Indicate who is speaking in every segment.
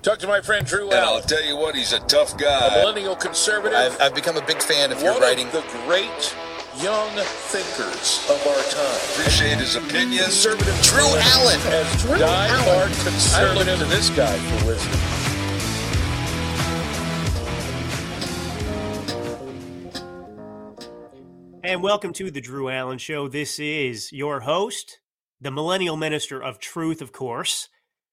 Speaker 1: Talk to my friend Drew
Speaker 2: And I'll
Speaker 1: Allen,
Speaker 2: tell you what, he's a tough guy.
Speaker 1: a millennial conservative.
Speaker 3: I've become a big fan of your
Speaker 1: one
Speaker 3: writing.
Speaker 1: Of the great young thinkers of our time.
Speaker 2: Appreciate his opinions.
Speaker 1: Conservative
Speaker 3: Drew Allen.
Speaker 1: As die-hard conservative. I look to this guy for wisdom.
Speaker 4: And welcome to the Drew Allen Show. This is your host, the Millennial Minister of Truth, of course,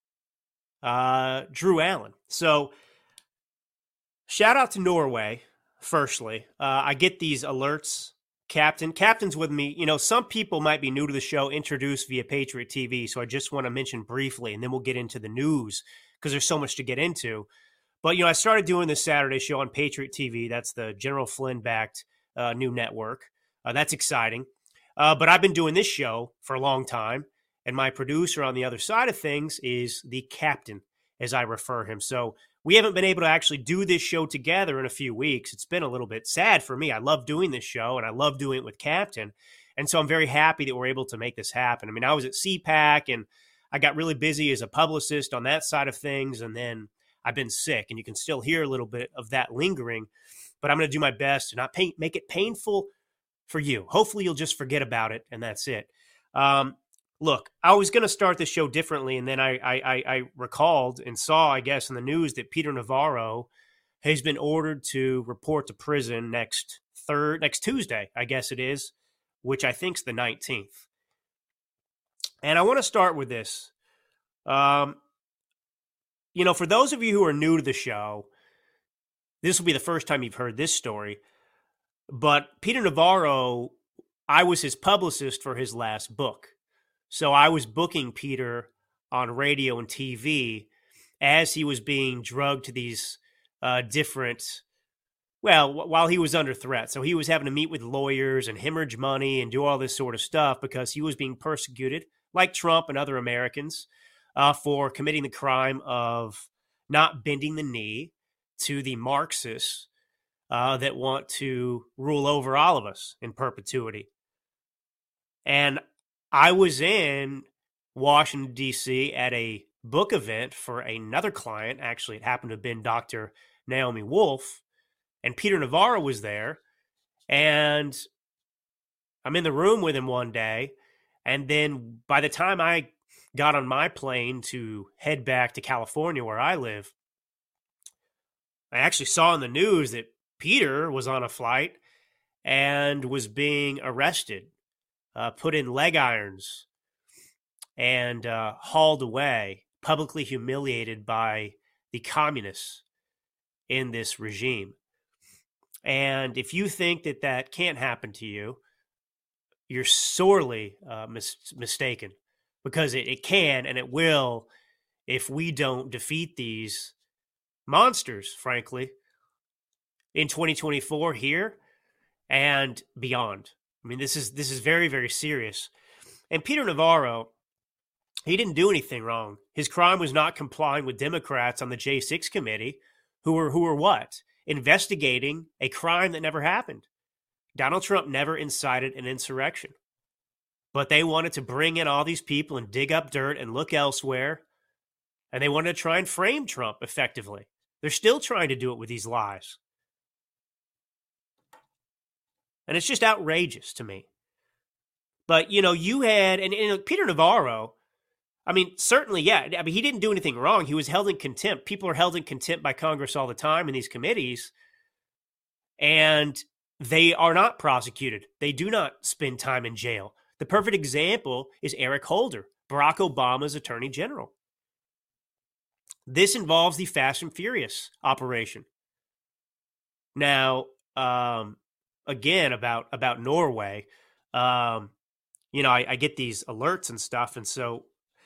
Speaker 4: Drew Allen. So, shout out to Norway, firstly. I get these alerts. Captain's with me. You know, some people might be new to the show, introduced via Patriot TV, so I just want to mention briefly, and then we'll get into the news, because there's so much to get into. But, you know, I started doing this Saturday show on Patriot TV. That's the General Flynn-backed new network. That's exciting. But I've been doing this show for a long time, and my producer on the other side of things is the captain, as I refer him. So we haven't been able to actually do this show together in a few weeks. It's been a little bit sad for me. I love doing this show, and I love doing it with Captain. And so I'm very happy that we're able to make this happen. I mean, I was at CPAC, and I got really busy as a publicist on that side of things, and then I've been sick, and you can still hear a little bit of that lingering. But I'm going to do my best to not make it painful for you. Hopefully you'll just forget about it, and that's it. Look, I was going to start the show differently, and then I recalled and saw, I guess, in the news that Peter Navarro has been ordered to report to prison next Tuesday, I guess it is, which I think is the 19th. And I want to start with this. You know, for those of you who are new to the show, this will be the first time you've heard this story. But Peter Navarro, I was his publicist for his last book. So I was booking Peter on radio and TV as he was being drugged to these while he was under threat. So he was having to meet with lawyers and hemorrhage money and do all this sort of stuff because he was being persecuted, like Trump and other Americans, for committing the crime of not bending the knee to the Marxists that want to rule over all of us in perpetuity. And I was in Washington, D.C. at a book event for another client. Actually, it happened to have been Dr. Naomi Wolf, and Peter Navarro was there. And I'm in the room with him one day, and then by the time I got on my plane to head back to California, where I live, I actually saw in the news that Peter was on a flight and was being arrested, put in leg irons, and hauled away, publicly humiliated by the communists in this regime. And if you think that that can't happen to you, you're sorely mistaken, because it can and it will if we don't defeat these monsters, frankly, in 2024 here and beyond. I mean, this is very, very serious. And Peter Navarro, he didn't do anything wrong. His crime was not complying with Democrats on the J6 committee who were what? Investigating a crime that never happened. Donald Trump never incited an insurrection. But they wanted to bring in all these people and dig up dirt and look elsewhere. And they wanted to try and frame Trump effectively. They're still trying to do it with these lies. And it's just outrageous to me. But, you know, you had, and Peter Navarro, I mean, certainly, yeah. I mean, he didn't do anything wrong. He was held in contempt. People are held in contempt by Congress all the time in these committees. And they are not prosecuted. They do not spend time in jail. The perfect example is Eric Holder, Barack Obama's Attorney General. This involves the Fast and Furious operation. Now, again, about Norway, you know, I get these alerts and stuff, and so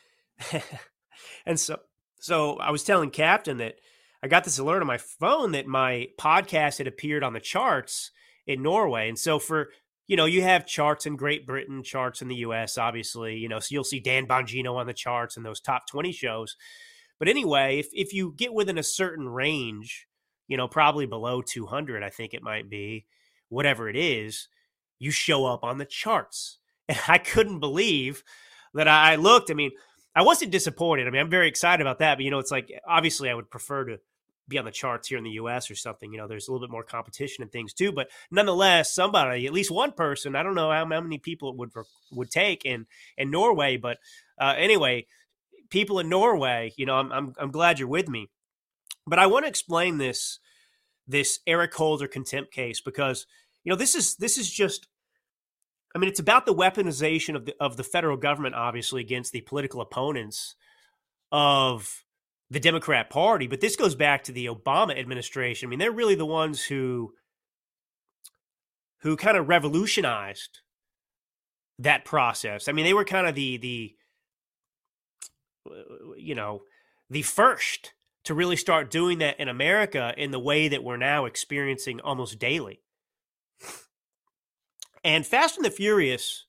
Speaker 4: so I was telling Captain that I got this alert on my phone that my podcast had appeared on the charts in Norway. And so for, you know, you have charts in Great Britain, charts in the US, obviously, you know, so you'll see Dan Bongino on the charts and those top 20 shows. But anyway, if you get within a certain range, you know, probably below 200, I think it might be, whatever it is, you show up on the charts. And I couldn't believe that I looked. I mean, I wasn't disappointed. I mean, I'm very excited about that, but it's like, obviously I would prefer to be on the charts here in the US or something. There's a little bit more competition and things too, but nonetheless, somebody, at least one person, I don't know how many people it would take in Norway, but anyway, people in Norway, I'm glad you're with me. But I want to explain this Eric Holder contempt case because this is just, I mean, it's about the weaponization of the federal government, obviously, against the political opponents of the Democrat Party. But this goes back to the Obama administration. I mean, they're really the ones who kind of revolutionized that process. I mean, they were kind of the first to really start doing that in America in the way that we're now experiencing almost daily. And Fast and the Furious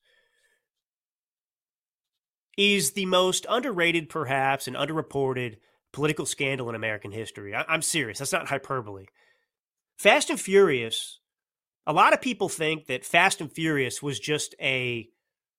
Speaker 4: is the most underrated, perhaps, and underreported political scandal in American history. I'm serious. That's not hyperbole. Fast and Furious, a lot of people think that Fast and Furious was just a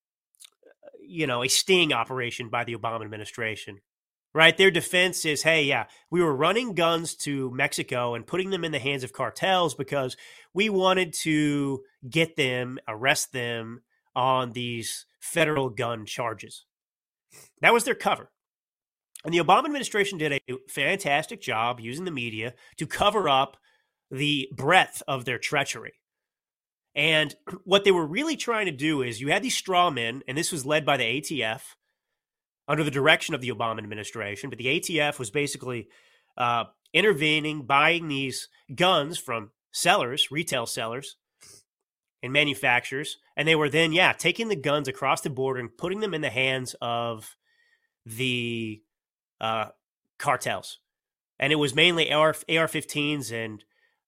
Speaker 4: sting operation by the Obama administration. Right? Their defense is, hey, yeah, we were running guns to Mexico and putting them in the hands of cartels because we wanted to arrest them on these federal gun charges. That was their cover. And the Obama administration did a fantastic job using the media to cover up the breadth of their treachery. And what they were really trying to do is you had these straw men, and this was led by the ATF, under the direction of the Obama administration, but the ATF was basically intervening, buying these guns from sellers, retail sellers, and manufacturers, and they were then, taking the guns across the border and putting them in the hands of the cartels. And it was mainly AR-15s and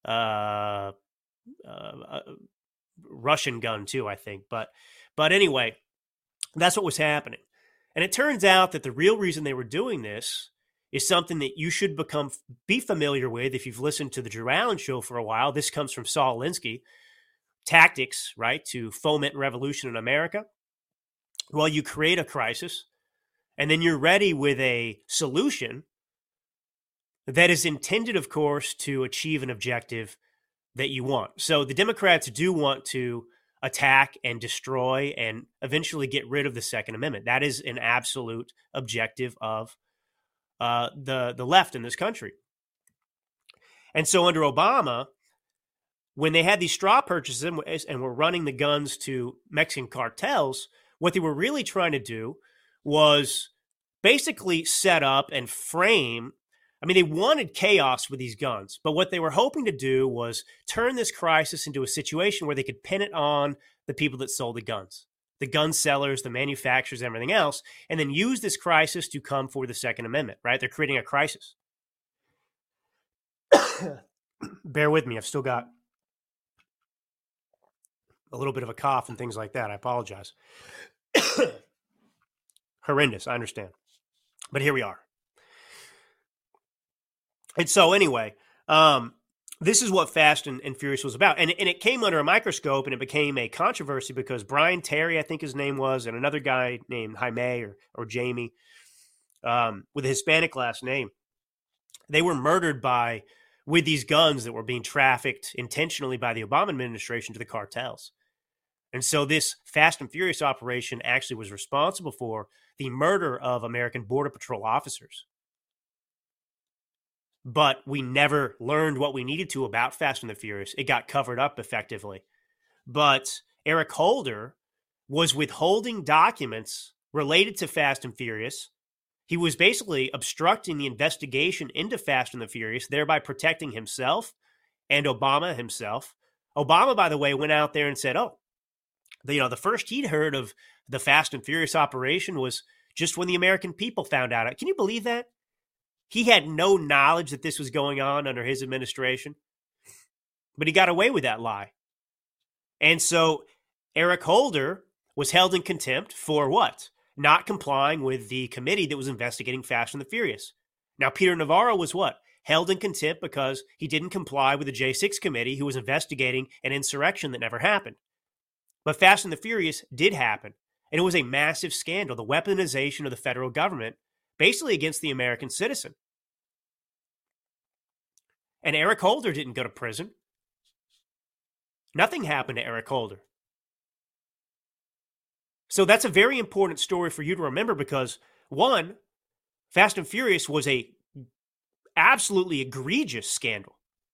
Speaker 4: Russian gun too, I think. But anyway, that's what was happening. And it turns out that the real reason they were doing this is something that you should be familiar with if you've listened to the Drew Allen Show for a while. This comes from Saul Alinsky. Tactics, right, to foment revolution in America. Well, you create a crisis, and then you're ready with a solution that is intended, of course, to achieve an objective that you want. So the Democrats do want to attack and destroy and eventually get rid of the Second Amendment. That is an absolute objective of the left in this country. And so under Obama, when they had these straw purchases and were running the guns to Mexican cartels, what they were really trying to do was basically set up and frame. I mean, they wanted chaos with these guns, but what they were hoping to do was turn this crisis into a situation where they could pin it on the people that sold the guns, the gun sellers, the manufacturers, everything else, and then use this crisis to come for the Second Amendment, right? They're creating a crisis. Bear with me. I've still got a little bit of a cough and things like that. I apologize. Horrendous, I understand. But here we are. And so anyway, this is what Fast and Furious was about. And it came under a microscope, and it became a controversy because Brian Terry, I think his name was, and another guy named Jaime or Jamie with a Hispanic last name, they were murdered with these guns that were being trafficked intentionally by the Obama administration to the cartels. And so this Fast and Furious operation actually was responsible for the murder of American Border Patrol officers. But we never learned what we needed to about Fast and the Furious. It got covered up effectively. But Eric Holder was withholding documents related to Fast and Furious. He was basically obstructing the investigation into Fast and the Furious, thereby protecting himself and Obama himself. Obama, by the way, went out there and said, the first he'd heard of the Fast and Furious operation was just when the American people found out. Can you believe that? He had no knowledge that this was going on under his administration, but he got away with that lie. And so Eric Holder was held in contempt for what? Not complying with the committee that was investigating Fast and the Furious. Now, Peter Navarro was what? Held in contempt because he didn't comply with the J6 committee who was investigating an insurrection that never happened. But Fast and the Furious did happen. And it was a massive scandal, the weaponization of the federal government, basically against the American citizen. And Eric Holder didn't go to prison. Nothing happened to Eric Holder. So that's a very important story for you to remember because, one, Fast and Furious was a absolutely egregious scandal.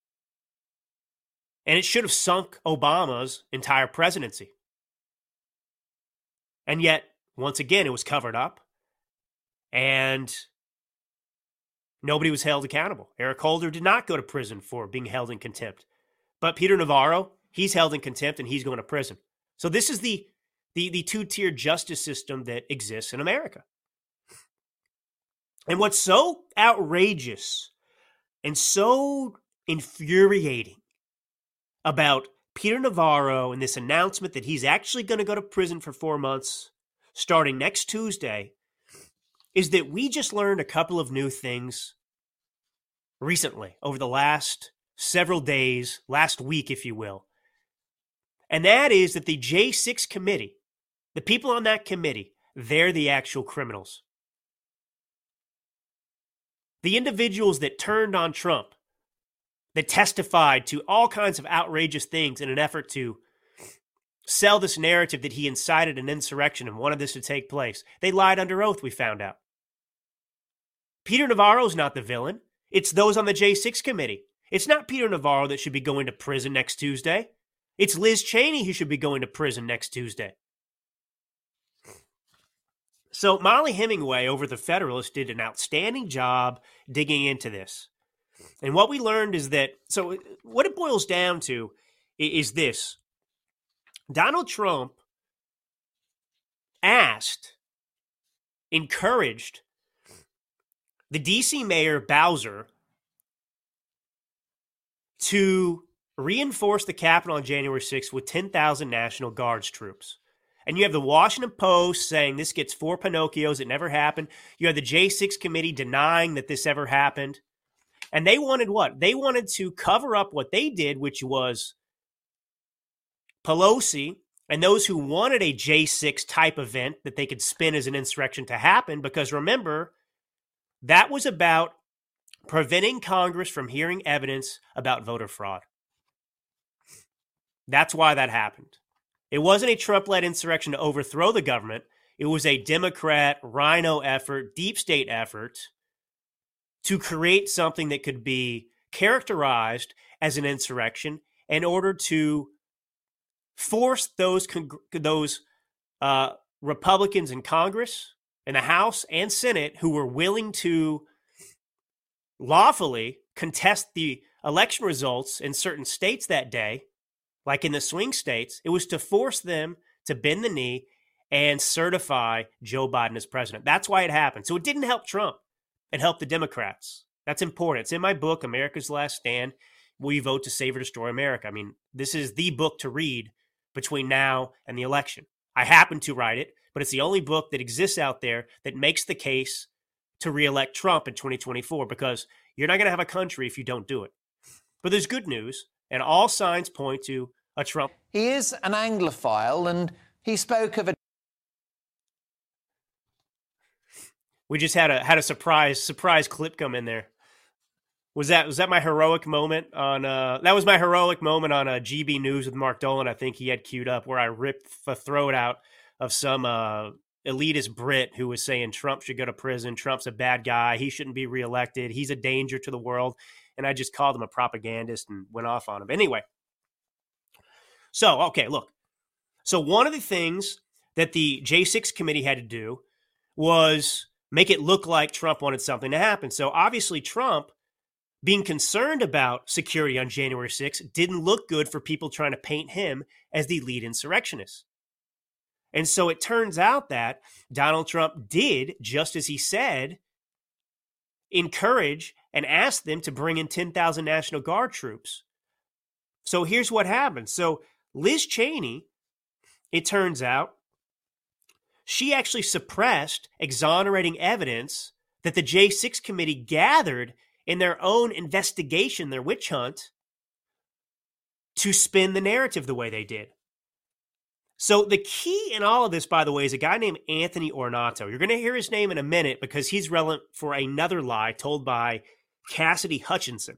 Speaker 4: And it should have sunk Obama's entire presidency. And yet, once again, it was covered up. And nobody was held accountable. Eric Holder did not go to prison for being held in contempt. But Peter Navarro, he's held in contempt and he's going to prison. So this is the two-tier justice system that exists in America. And what's so outrageous and so infuriating about Peter Navarro and this announcement that he's actually going to go to prison for 4 months starting next Tuesday is that we just learned a couple of new things recently over the last several days, last week, if you will. And that is that the J6 committee, the people on that committee, they're the actual criminals. The individuals that turned on Trump, that testified to all kinds of outrageous things in an effort to sell this narrative that he incited an insurrection and wanted this to take place. They lied under oath, we found out. Peter Navarro's not the villain. It's those on the J6 committee. It's not Peter Navarro that should be going to prison next Tuesday. It's Liz Cheney who should be going to prison next Tuesday. So Molly Hemingway over the Federalist did an outstanding job digging into this. And what we learned is that, so what it boils down to is this. Donald Trump encouraged the DC Mayor Bowser to reinforce the Capitol on January 6th with 10,000 National Guards troops. And you have the Washington Post saying this gets 4 Pinocchios, it never happened. You have the J6 committee denying that this ever happened. And they wanted what? They wanted to cover up what they did, which was Pelosi and those who wanted a J6 type event that they could spin as an insurrection to happen. Because remember, that was about preventing Congress from hearing evidence about voter fraud. That's why that happened. It wasn't a Trump-led insurrection to overthrow the government. It was a Democrat, rhino effort, deep state effort to create something that could be characterized as an insurrection in order to force those Republicans in Congress, in the House and Senate, who were willing to lawfully contest the election results in certain states that day, like in the swing states. It was to force them to bend the knee and certify Joe Biden as president. That's why it happened. So it didn't help Trump. It helped the Democrats. That's important. It's in my book, America's Last Stand. Will you vote to save or destroy America? I mean, this is the book to read between now and the election. I happen to write it, but it's the only book that exists out there that makes the case to reelect Trump in 2024, because you're not going to have a country if you don't do it. But there's good news, and all signs point to a Trump.
Speaker 5: He is an Anglophile, and he spoke of a...
Speaker 4: We just had a surprise clip come in there. Was that my heroic moment on that was my heroic moment on GB News with Mark Dolan? I think he had queued up where I ripped the throat out of some elitist Brit who was saying Trump should go to prison. Trump's a bad guy. He shouldn't be reelected. He's a danger to the world. And I just called him a propagandist and went off on him. Anyway. So, okay, look. So one of the things that the J6 committee had to do was make it look like Trump wanted something to happen. So obviously Trump, being concerned about security on January 6th, didn't look good for people trying to paint him as the lead insurrectionist. And so it turns out that Donald Trump did, just as he said, encourage and ask them to bring in 10,000 National Guard troops. So here's what happened. So Liz Cheney, it turns out, she actually suppressed exonerating evidence that the J6 committee gathered in their own investigation, their witch hunt, to spin the narrative the way they did. So the key in all of this, by the way, is a guy named Anthony Ornato. You're going to hear his name in a minute because he's relevant for another lie told by Cassidy Hutchinson.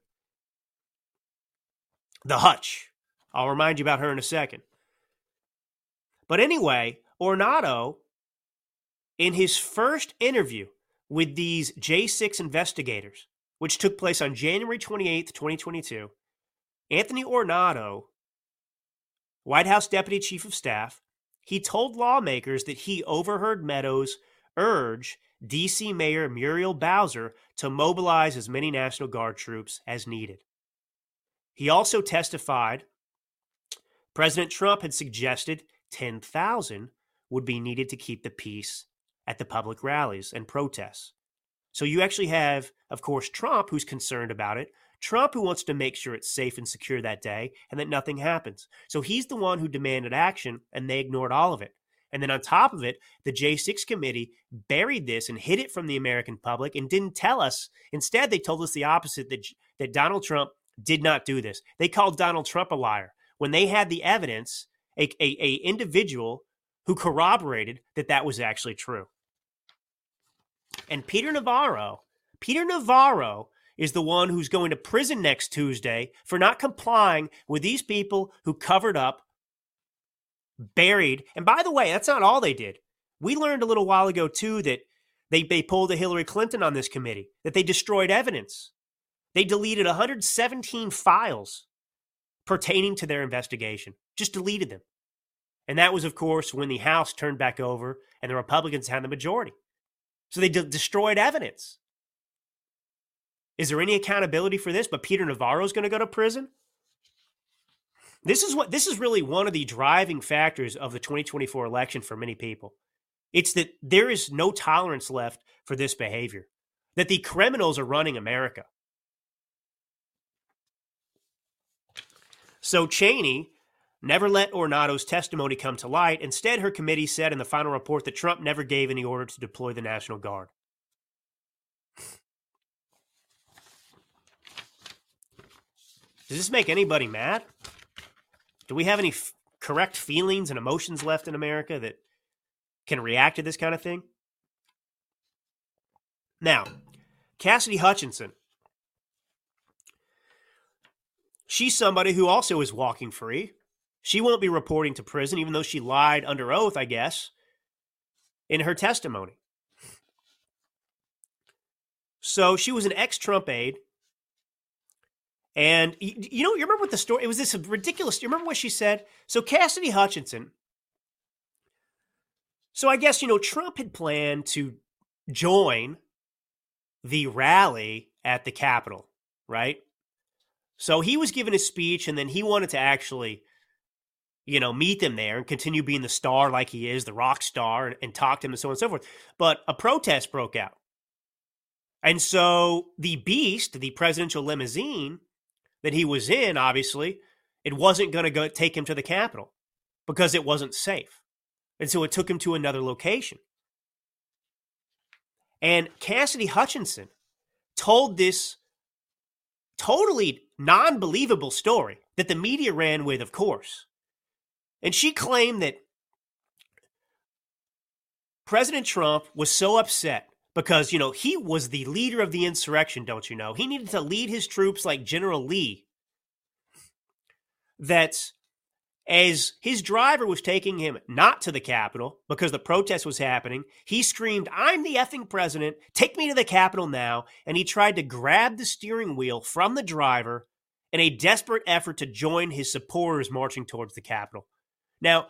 Speaker 4: The Hutch. I'll remind you about her in a second. But anyway, Ornato, in his first interview with these J6 investigators, which took place on January 28th, 2022, Anthony Ornato, White House Deputy Chief of Staff, he told lawmakers that he overheard Meadows urge D.C. Mayor Muriel Bowser to mobilize as many National Guard troops as needed. He also testified President Trump had suggested 10,000 would be needed to keep the peace at the public rallies and protests. So you actually have, of course, Trump, who's concerned about it. Trump, who wants to make sure it's safe and secure that day and that nothing happens. So he's the one who demanded action, and they ignored all of it. And then on top of it, the J6 committee buried this and hid it from the American public and didn't tell us. Instead, they told us the opposite, that Donald Trump did not do this. They called Donald Trump a liar when they had the evidence, a individual who corroborated that that was actually true. And Peter Navarro is the one who's going to prison next Tuesday for not complying with these people who covered up, buried. And by the way, that's not all they did. We learned a little while ago, too, that they pulled a Hillary Clinton on this committee, that they destroyed evidence. They deleted 117 files pertaining to their investigation, just deleted them. And that was, of course, when the House turned back over and the Republicans had the majority. So they destroyed evidence. Is there any accountability for this? But Peter Navarro is going to go to prison? This is really one of the driving factors of the 2024 election for many people. It's that there is no tolerance left for this behavior, that the criminals are running America. So Cheney never let Ornato's testimony come to light. Instead, her committee said in the final report that Trump never gave any order to deploy the National Guard. Does this make anybody mad? Do we have any correct feelings and emotions left in America that can react to this kind of thing? Now, Cassidy Hutchinson. She's somebody who also is walking free. She won't be reporting to prison, even though she lied under oath, I guess, in her testimony. So she was an ex-Trump aide. And, you remember what the story, it was this ridiculous, you remember what she said? So Cassidy Hutchinson, so I guess, Trump had planned to join the rally at the Capitol, right? So he was giving his speech, and then he wanted to actually, meet them there and continue being the star like he is, the rock star, and talk to him and so on and so forth. But a protest broke out. And so the beast, the presidential limousine that he was in, obviously, it wasn't going to go take him to the Capitol because it wasn't safe. And so it took him to another location. And Cassidy Hutchinson told this totally non-believable story that the media ran with, of course. And she claimed that President Trump was so upset because, he was the leader of the insurrection, don't you know? He needed to lead his troops like General Lee. That as his driver was taking him not to the Capitol because the protest was happening, he screamed, "I'm the effing president, take me to the Capitol now." And he tried to grab the steering wheel from the driver in a desperate effort to join his supporters marching towards the Capitol. Now,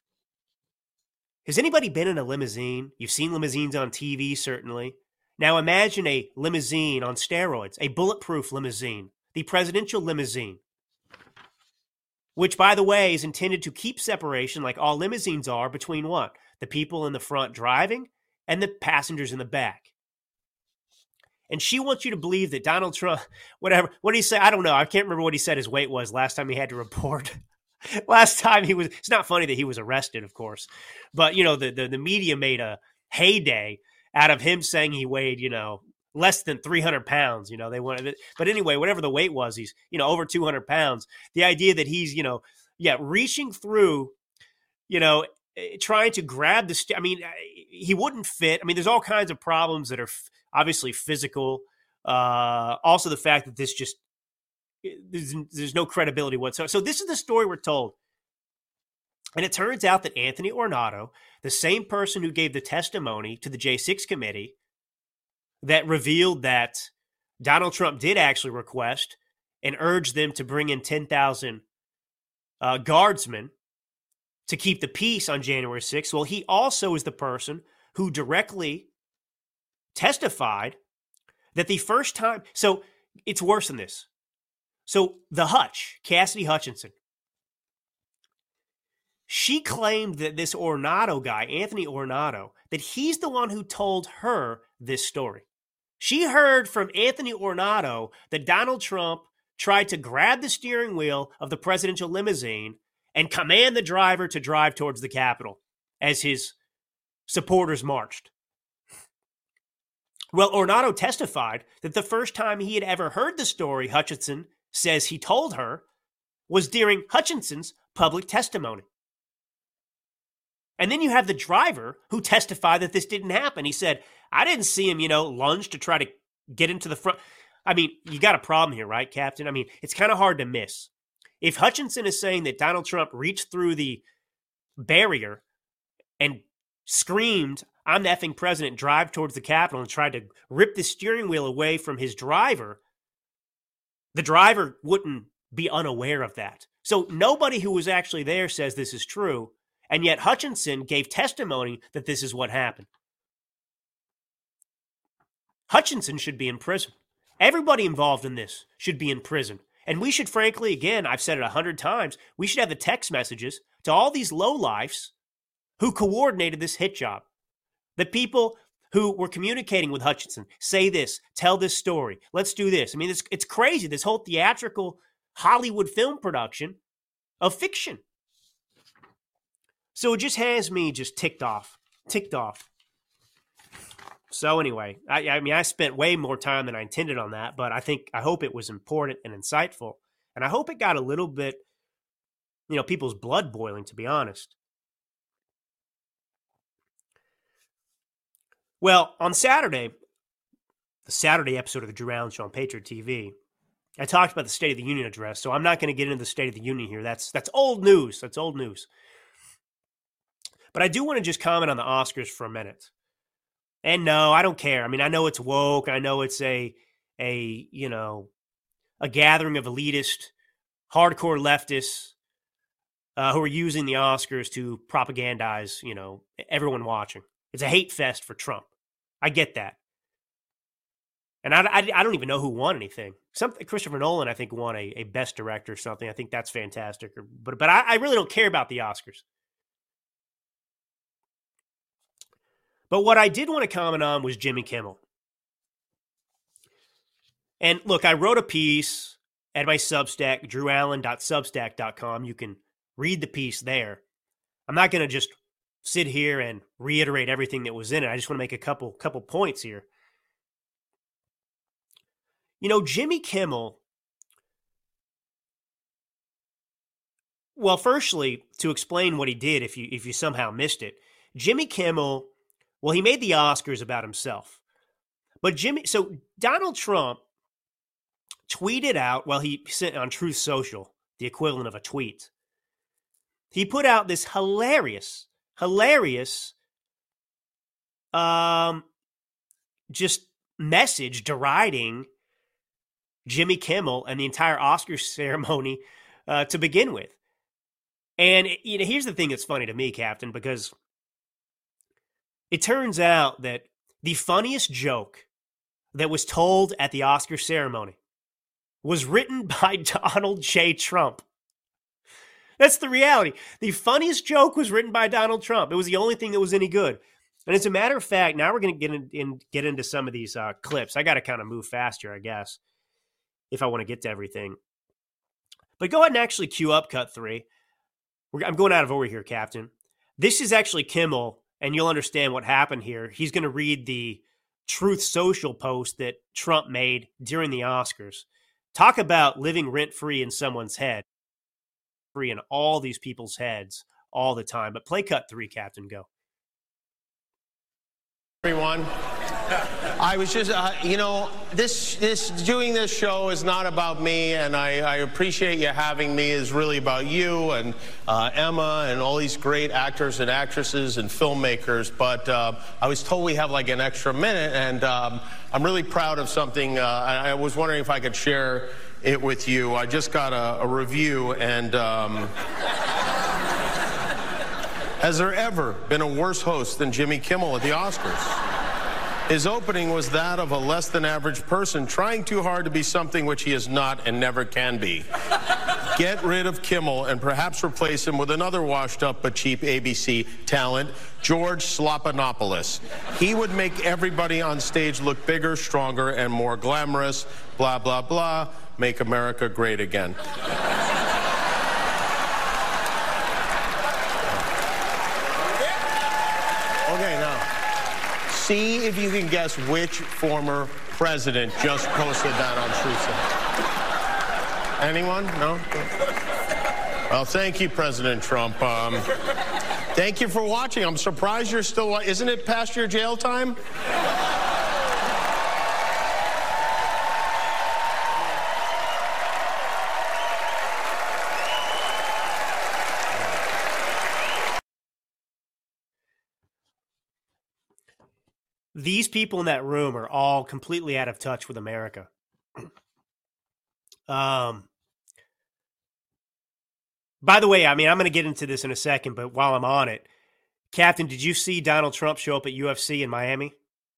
Speaker 4: has anybody been in a limousine? You've seen limousines on TV, certainly. Now imagine a limousine on steroids, a bulletproof limousine, the presidential limousine, which, by the way, is intended to keep separation, like all limousines are, between what? The people in the front driving and the passengers in the back. And she wants you to believe that Donald Trump, what did he say? I don't know. I can't remember what he said his weight was last time he had to report. Last time he was, it's not funny that he was arrested, of course. But, the media made a heyday out of him saying he weighed, less than 300 pounds. They wanted it. But anyway, whatever the weight was, he's, over 200 pounds. The idea that he's, reaching through trying to grab the. He wouldn't fit. I mean, there's all kinds of problems that are obviously physical. Also, the fact that this just there's no credibility whatsoever. So this is the story we're told. And it turns out that Anthony Ornato, the same person who gave the testimony to the J6 committee that revealed that Donald Trump did actually request and urge them to bring in 10,000 guardsmen to keep the peace on January 6th. Well, he also is the person who directly testified that the first time, so it's worse than this. So the Hutch, Cassidy Hutchinson, she claimed that this Ornato guy, Anthony Ornato, that he's the one who told her this story. She heard from Anthony Ornato that Donald Trump tried to grab the steering wheel of the presidential limousine and command the driver to drive towards the Capitol as his supporters marched. Well, Ornato testified that the first time he had ever heard the story Hutchinson says he told her was during Hutchinson's public testimony. And then you have the driver who testified that this didn't happen. He said, I didn't see him, lunge to try to get into the front. I mean, you got a problem here, right, Captain? I mean, it's kind of hard to miss. If Hutchinson is saying that Donald Trump reached through the barrier and screamed, I'm the effing president, drive towards the Capitol and tried to rip the steering wheel away from his driver, the driver wouldn't be unaware of that. So nobody who was actually there says this is true. And yet Hutchinson gave testimony that this is what happened. Hutchinson should be in prison. Everybody involved in this should be in prison. And we should, frankly, again, I've said it 100 times, we should have the text messages to all these lowlifes who coordinated this hit job. The people who were communicating with Hutchinson, say this, tell this story, let's do this. I mean, it's crazy, this whole theatrical Hollywood film production of fiction. So it just has me just ticked off. So anyway, I spent way more time than I intended on that, but I hope it was important and insightful. And I hope it got a little bit, people's blood boiling, to be honest. Well, on Saturday, the Saturday episode of the Drew Allen Show on Patriot TV, I talked about the State of the Union address, so I'm not going to get into the State of the Union here. That's old news. That's old news. But I do want to just comment on the Oscars for a minute. And no, I don't care. I mean, I know it's woke. I know it's a gathering of elitist, hardcore leftists who are using the Oscars to propagandize, everyone watching. It's a hate fest for Trump. I get that. And I don't even know who won anything. Christopher Nolan, I think, won a Best Director or something. I think that's fantastic. But I really don't care about the Oscars. But what I did want to comment on was Jimmy Kimmel. And look, I wrote a piece at my Substack, drewallen.substack.com. You can read the piece there. I'm not going to just sit here and reiterate everything that was in it. I just want to make a couple points here. Jimmy Kimmel, well, firstly, to explain what he did, if you somehow missed it, Jimmy Kimmel, well, he made the Oscars about himself. But so Donald Trump tweeted out, well, he sent on Truth Social, the equivalent of a tweet. He put out this hilarious, just message deriding Jimmy Kimmel and the entire Oscar ceremony to begin with. And here's the thing that's funny to me, Captain, because it turns out that the funniest joke that was told at the Oscar ceremony was written by Donald J. Trump. That's the reality. The funniest joke was written by Donald Trump. It was the only thing that was any good. And as a matter of fact, now we're going to get into some of these clips. I got to kind of move faster, I guess, if I want to get to everything. But go ahead and actually cue up cut 3. I'm going out of order here, Captain. This is actually Kimmel, and you'll understand what happened here. He's going to read the Truth Social post that Trump made during the Oscars. Talk about living rent-free in someone's head. Free in all these people's heads all the time. But play cut 3, Captain, go.
Speaker 6: Everyone, I was just, doing this show is not about me, and I appreciate you having me. It's really about you and Emma and all these great actors and actresses and filmmakers. But I was told we have like an extra minute, and I'm really proud of something. I was wondering if I could share it with you. I just got a review, and has there ever been a worse host than Jimmy Kimmel at the Oscars? His opening was that of a less than average person trying too hard to be something which he is not and never can be. Get rid of Kimmel and perhaps replace him with another washed up but cheap ABC talent, George Slopanopoulos. He would make everybody on stage look bigger, stronger, and more glamorous. Blah, blah, blah. Make America great again. Okay, now, see if you can guess which former president just posted that on Truth. Anyone? No? Well, thank you, President Trump. Thank you for watching. I'm surprised you're still... Isn't it past your jail time?
Speaker 4: These people in that room are all completely out of touch with America. By the way, I mean, I'm going to get into this in a second, but while I'm on it, Captain, did you see Donald Trump show up at UFC in Miami?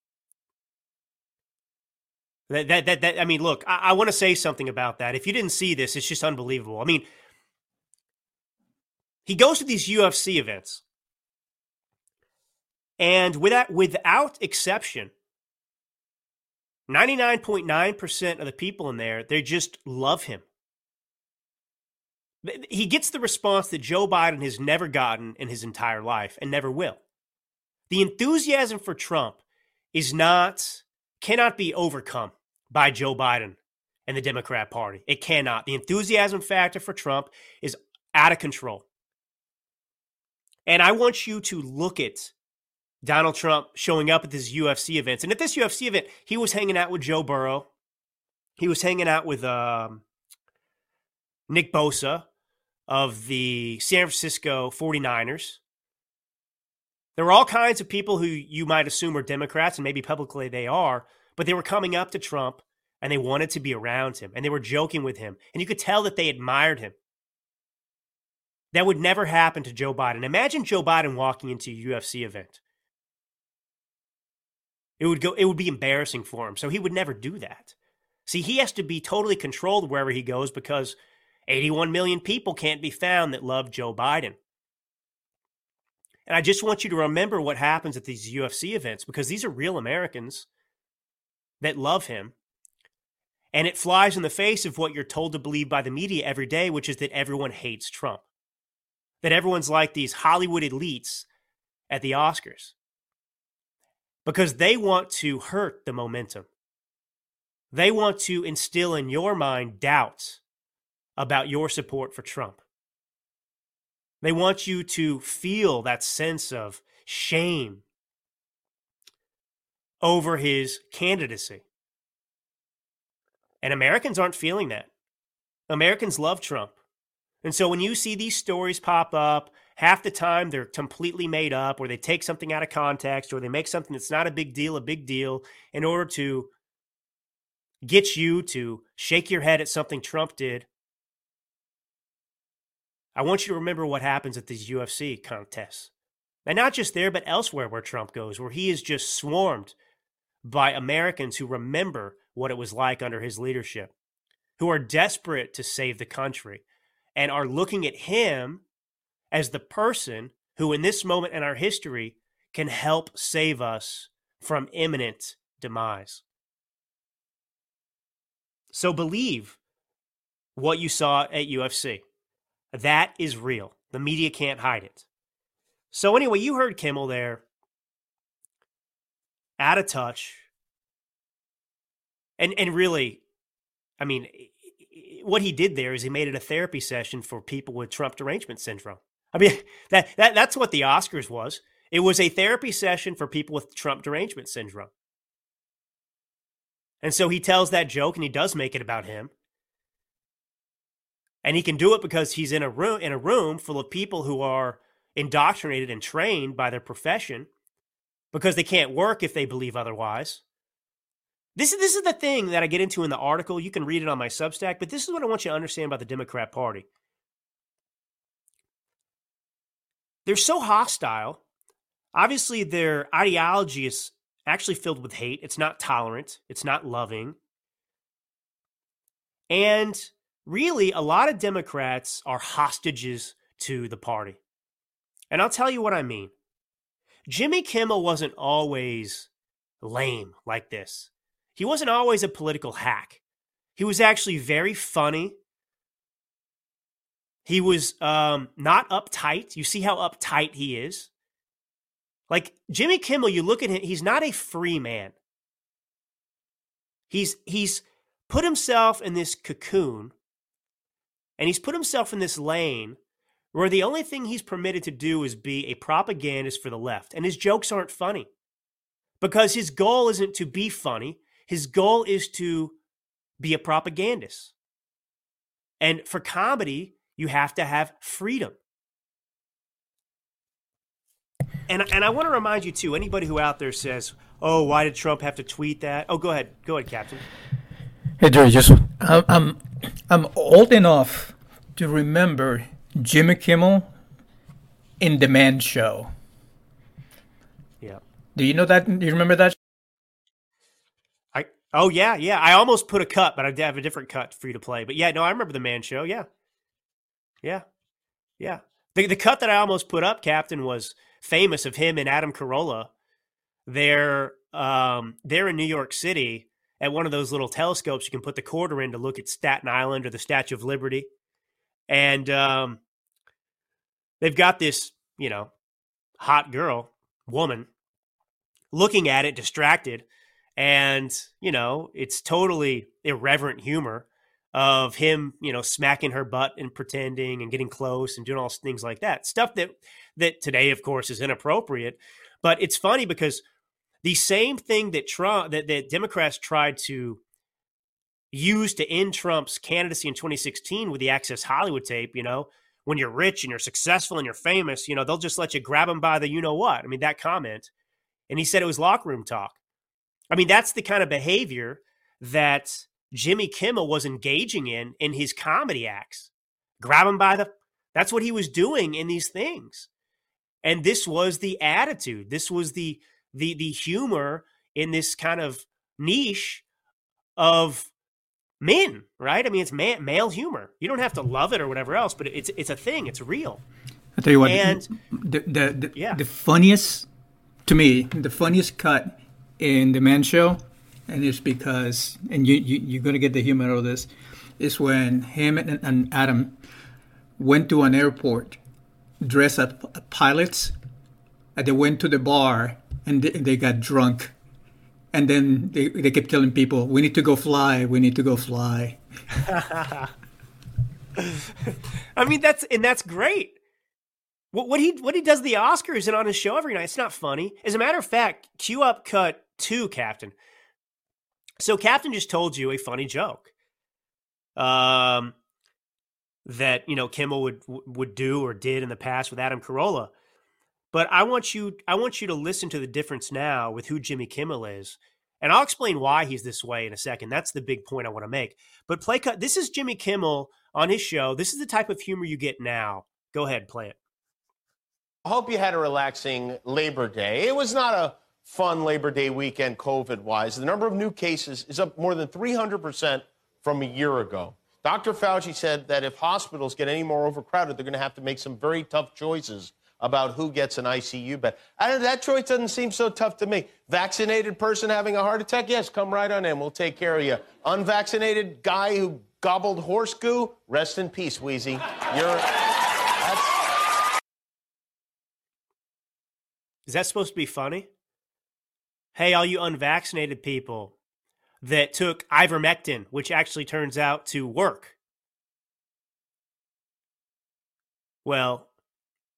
Speaker 4: I mean, look, I want to say something about that. If you didn't see this, it's just unbelievable. I mean, he goes to these UFC events. And without exception, 99.9% of the people in there, they just love him. He gets the response that Joe Biden has never gotten in his entire life and never will. The enthusiasm for Trump cannot be overcome by Joe Biden and the Democrat Party. It cannot. The enthusiasm factor for Trump is out of control. And I want you to look at Donald Trump showing up at this UFC events. And at this UFC event, he was hanging out with Joe Burrow. He was hanging out with Nick Bosa of the San Francisco 49ers. There were all kinds of people who you might assume are Democrats, and maybe publicly they are, but they were coming up to Trump, and they wanted to be around him, and they were joking with him. And you could tell that they admired him. That would never happen to Joe Biden. Imagine Joe Biden walking into a UFC event. It would be embarrassing for him. So he would never do that. See, he has to be totally controlled wherever he goes because 81 million people can't be found that love Joe Biden. And I just want you to remember what happens at these UFC events because these are real Americans that love him. And it flies in the face of what you're told to believe by the media every day, which is that everyone hates Trump. That everyone's like these Hollywood elites at the Oscars. Because they want to hurt the momentum. They want to instill in your mind doubts about your support for Trump. They want you to feel that sense of shame over his candidacy. And Americans aren't feeling that. Americans love Trump. And so when you see these stories pop up, half the time they're completely made up, or they take something out of context, or they make something that's not a big deal in order to get you to shake your head at something Trump did. I want you to remember what happens at these UFC contests. And not just there, but elsewhere where Trump goes, where he is just swarmed by Americans who remember what it was like under his leadership, who are desperate to save the country, and are looking at him as the person who in this moment in our history can help save us from imminent demise. So believe what you saw at UFC. That is real. The media can't hide it. So anyway, you heard Kimmel there, out of touch. And really, I mean, what he did there is he made it a therapy session for people with Trump derangement syndrome. I mean, that's what the Oscars was. It was a therapy session for people with Trump derangement syndrome. And so he tells that joke, and he does make it about him. And he can do it because he's in a room full of people who are indoctrinated and trained by their profession because they can't work if they believe otherwise. This is the thing that I get into in the article. You can read it on my Substack, but this is what I want you to understand about the Democrat Party. They're so hostile. Obviously, their ideology is actually filled with hate. It's not tolerant. It's not loving. And really, a lot of Democrats are hostages to the party. And I'll tell you what I mean. Jimmy Kimmel wasn't always lame like this. He wasn't always a political hack. He was actually very funny. He was not uptight. You see how uptight he is? Like Jimmy Kimmel, you look at him, he's not a free man. He's put himself in this cocoon, and he's put himself in this lane where the only thing he's permitted to do is be a propagandist for the left. And his jokes aren't funny because his goal isn't to be funny. His goal is to be a propagandist. And for comedy, you have to have freedom. And I want to remind you, too, anybody who out there says, oh, why did Trump have to tweet that? Oh, go ahead. Go ahead, Captain.
Speaker 7: Hey, Jerry, I'm old enough to remember Jimmy Kimmel in The Man Show.
Speaker 4: Yeah.
Speaker 7: Do you know that? Do you remember that?
Speaker 4: Oh, yeah. I almost put a cut, but I have a different cut for you to play. But yeah, no, I remember The Man Show. Yeah. The cut that I almost put up, Captain, was famous of him and Adam Carolla. They're in New York City at one of those little telescopes you can put the quarter in to look at Staten Island or the Statue of Liberty. And they've got this, hot woman, looking at it, distracted. And, it's totally irreverent humor of him, smacking her butt and pretending and getting close and doing all things like that. Stuff that today, of course, is inappropriate. But it's funny because the same thing that that Democrats tried to use to end Trump's candidacy in 2016 with the Access Hollywood tape, when you're rich and you're successful and you're famous, they'll just let you grab them by the you-know-what. I mean, that comment. And he said it was locker room talk. I mean, that's the kind of behavior that Jimmy Kimmel was engaging in his comedy acts. Grab him by that's what he was doing in these things. And this was the attitude. This was the humor in this kind of niche of men, right? I mean, it's male humor. You don't have to love it or whatever else, but it's a thing. It's real.
Speaker 7: I'll tell you what,
Speaker 4: and
Speaker 7: the funniest, to me, the funniest cut in The Man Show, and it's because, and you're going to get the humor out of this, is when him and Adam went to an airport dressed as pilots, and they went to the bar, and they got drunk. And then they kept telling people, we need to go fly, we need to go fly.
Speaker 4: I mean, that's great. What he does at the Oscars and on his show every night, it's not funny. As a matter of fact, cue up cut 2, Captain. So Captain just told you a funny joke that, Kimmel would do or did in the past with Adam Carolla. But I want you to listen to the difference now with who Jimmy Kimmel is. And I'll explain why he's this way in a second. That's the big point I want to make. But play cut. This is Jimmy Kimmel on his show. This is the type of humor you get now. Go ahead, play it.
Speaker 6: I hope you had a relaxing Labor Day. It was not a fun Labor Day weekend COVID-wise. The number of new cases is up more than 300% from a year ago. Dr. Fauci said that if hospitals get any more overcrowded, they're going to have to make some very tough choices about who gets an ICU bed. That choice doesn't seem so tough to me. Vaccinated person having a heart attack? Yes, come right on in. We'll take care of you. Unvaccinated guy who gobbled horse goo? Rest in peace, Wheezy.
Speaker 4: Is that supposed to be funny? Hey, all you unvaccinated people that took ivermectin, which actually turns out to work. Well,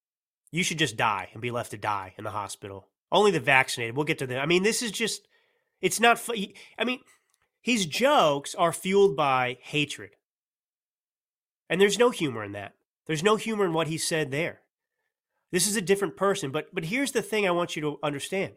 Speaker 4: you should just die and be left to die in the hospital. Only the vaccinated. We'll get to that. I mean, this is just, it's not, I mean, his jokes are fueled by hatred. And there's no humor in that. There's no humor in what he said there. This is a different person. But here's the thing I want you to understand.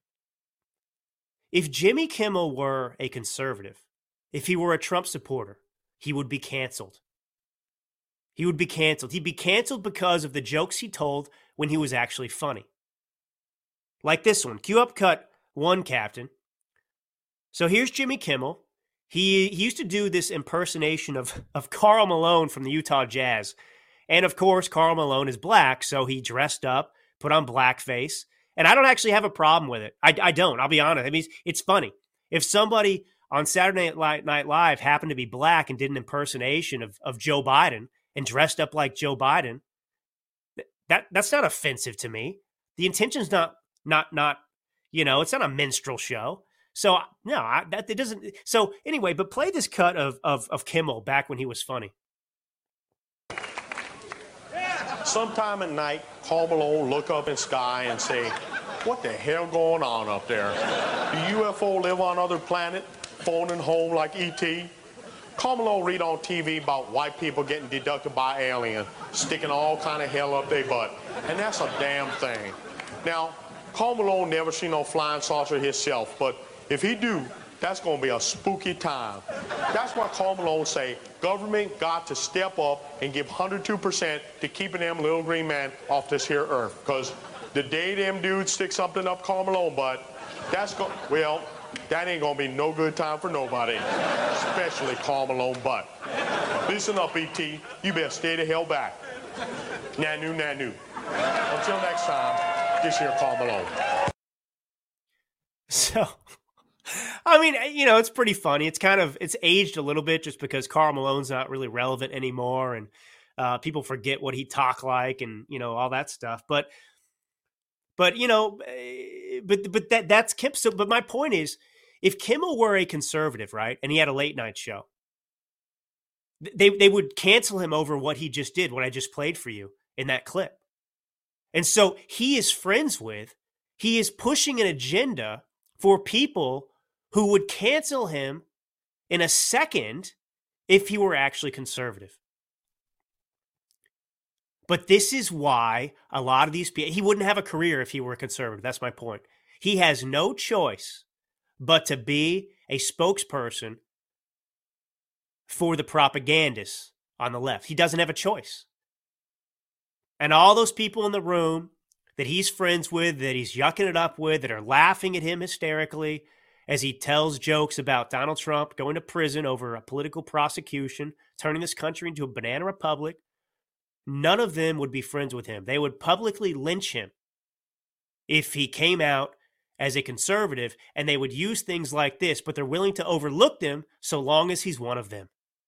Speaker 4: If Jimmy Kimmel were a conservative, if he were a Trump supporter, he would be canceled. He would be canceled. He'd be canceled because of the jokes he told when he was actually funny. Like this one. Cue up cut 1, Captain. So here's Jimmy Kimmel. He used to do this impersonation of Karl Malone from the Utah Jazz. And of course, Karl Malone is black, so he dressed up, put on blackface. And I don't actually have a problem with it. I don't. I'll be honest. I mean, it's funny. If somebody on Saturday Night Live happened to be black and did an impersonation of Joe Biden and dressed up like Joe Biden, that's not offensive to me. The intention's not it's not a minstrel show. So no, it doesn't. So anyway, but play this cut of Kimmel back when he was funny.
Speaker 6: Sometime at night, Karl Malone look up in sky and say, "What the hell going on up there? Do UFO live on other planet, phoning home like E.T.?" Karl Malone read on TV about white people getting deducted by aliens, sticking all kind of hell up their butt, and that's a damn thing. Now, Karl Malone never seen no flying saucer himself, but if he do, that's going to be a spooky time. That's why Karl Malone say government got to step up and give 102% to keeping them little green man off this here earth. Because the day them dudes stick something up Karl Malone butt, that ain't going to be no good time for nobody, especially Karl Malone butt. Listen up, E.T. You better stay the hell back. Nanu, nanu. Until next time, this here Karl Malone.
Speaker 4: So, I mean, it's pretty funny. It's aged a little bit just because Karl Malone's not really relevant anymore, and people forget what he talked like, and all that stuff. But that's Kim. So, but my point is, if Kimmel were a conservative, right, and he had a late night show, they would cancel him over what he just did, what I just played for you in that clip. And so he is pushing an agenda for people who would cancel him in a second if he were actually conservative. But this is why a lot of these people, he wouldn't have a career if he were a conservative. That's my point. He has no choice but to be a spokesperson for the propagandists on the left. He doesn't have a choice. And all those people in the room that he's friends with, that he's yucking it up with, that are laughing at him hysterically as he tells jokes about Donald Trump going to prison over a political prosecution, turning this country into a banana republic, none of them would be friends with him. They would publicly lynch him if he came out as a conservative, and they would use things like this, but they're willing to overlook them so long as he's one of them.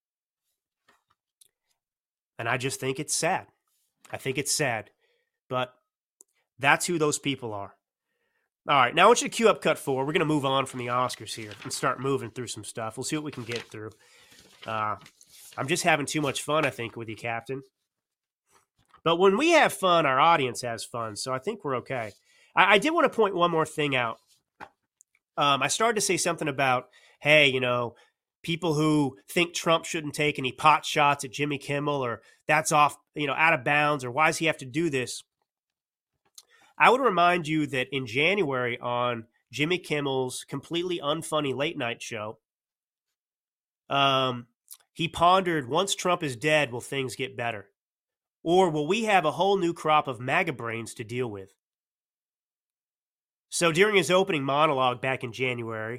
Speaker 4: And I just think it's sad. I think it's sad. But that's who those people are. All right, now I want you to cue up cut 4. We're going to move on from the Oscars here and start moving through some stuff. We'll see what we can get through. I'm just having too much fun, I think, with you, Captain. But when we have fun, our audience has fun, so I think we're okay. I did want to point one more thing out. I started to say something about, hey, people who think Trump shouldn't take any pot shots at Jimmy Kimmel, or that's off, out of bounds, or why does he have to do this? I would remind you that in January on Jimmy Kimmel's completely unfunny late night show, he pondered, once Trump is dead, will things get better? Or will we have a whole new crop of MAGA brains to deal with? So during his opening monologue back in January,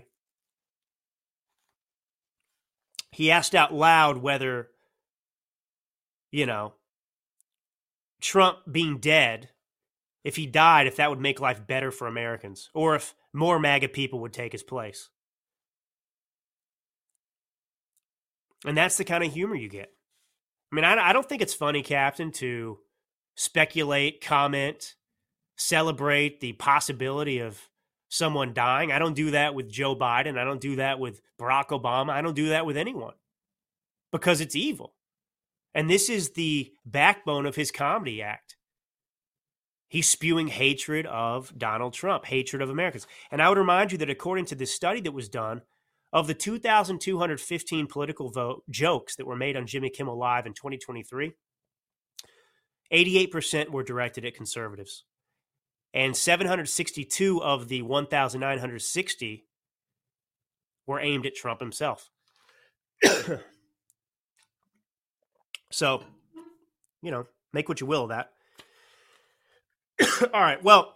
Speaker 4: he asked out loud whether, Trump being dead, if he died, if that would make life better for Americans, or if more MAGA people would take his place. And that's the kind of humor you get. I mean, I don't think it's funny, Captain, to speculate, comment, celebrate the possibility of someone dying. I don't do that with Joe Biden. I don't do that with Barack Obama. I don't do that with anyone because it's evil. And this is the backbone of his comedy act. He's spewing hatred of Donald Trump, hatred of Americans. And I would remind you that according to this study that was done, of the 2,215 political jokes that were made on Jimmy Kimmel Live in 2023, 88% were directed at conservatives. And 762 of the 1,960 were aimed at Trump himself. So, make what you will of that. All right. Well,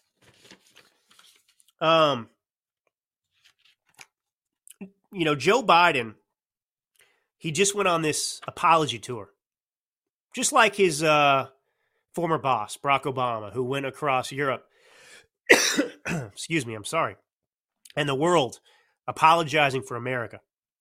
Speaker 4: Joe Biden, he just went on this apology tour, just like his former boss, Barack Obama, who went across Europe, excuse me, I'm sorry, and the world apologizing for America.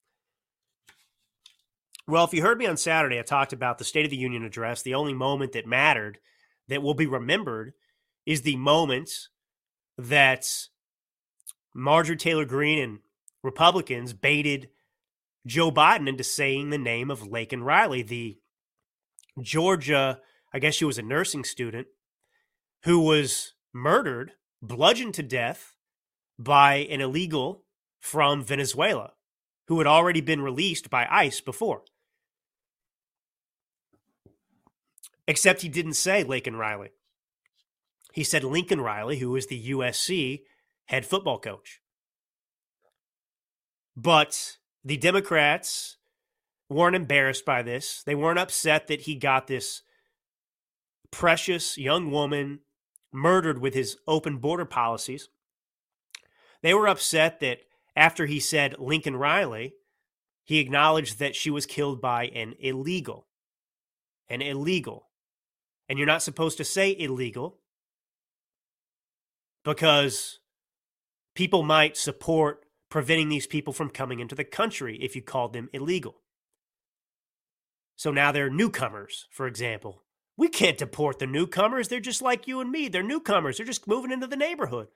Speaker 4: Well, if you heard me on Saturday, I talked about the State of the Union address. The only moment that mattered, that will be remembered, is the moment that Marjorie Taylor Greene and Republicans baited Joe Biden into saying the name of Laken Riley, the Georgia, I guess she was a nursing student, who was murdered, bludgeoned to death by an illegal from Venezuela who had already been released by ICE before. Except he didn't say Laken Riley. He said Lincoln Riley, who was the USC head football coach. But the Democrats weren't embarrassed by this. They weren't upset that he got this precious young woman murdered with his open border policies. They were upset that after he said Lincoln Riley, he acknowledged that she was killed by an illegal. An illegal. And you're not supposed to say illegal because people might support preventing these people from coming into the country if you called them illegal. So now they're newcomers, for example. We can't deport the newcomers. They're just like you and me. They're newcomers. They're just moving into the neighborhood.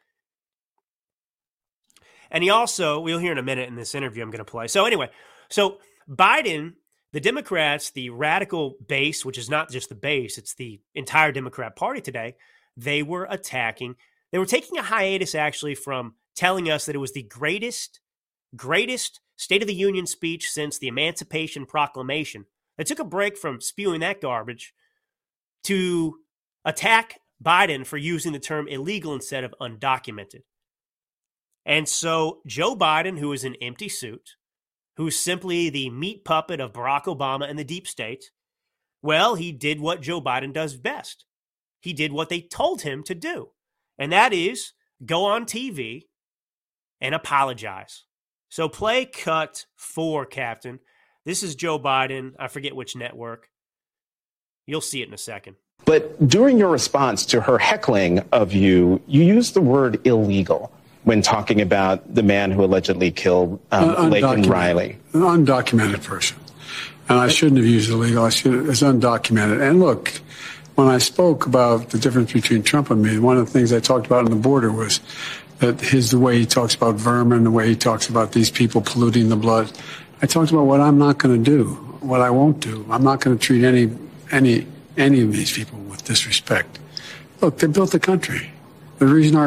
Speaker 4: And he also, we'll hear in a minute in this interview I'm going to play. So anyway, so Biden, the Democrats, the radical base, which is not just the base, it's the entire Democrat Party today, they were taking a hiatus actually from telling us that it was the greatest State of the Union speech since the Emancipation Proclamation. They took a break from spewing that garbage to attack Biden for using the term illegal instead of undocumented. And so Joe Biden, who is an empty suit, who's simply the meat puppet of Barack Obama and the deep state, well, he did what Joe Biden does best. He did what they told him to do, and that is go on TV and apologize. So play cut 4, Captain. This is Joe Biden. I forget which network. You'll see it in a second.
Speaker 8: But during your response to her heckling of you, you used the word illegal when talking about the man who allegedly killed Laken Riley.
Speaker 9: An undocumented person. And I shouldn't have used illegal. I should have, it's undocumented. And look, when I spoke about the difference between Trump and me, one of the things I talked about on the border was that the way he talks about vermin, the way he talks about these people polluting the blood. I talked about what I'm not going to do, what I won't do. I'm not going to treat any of these people with disrespect. Look, they built the country. The reason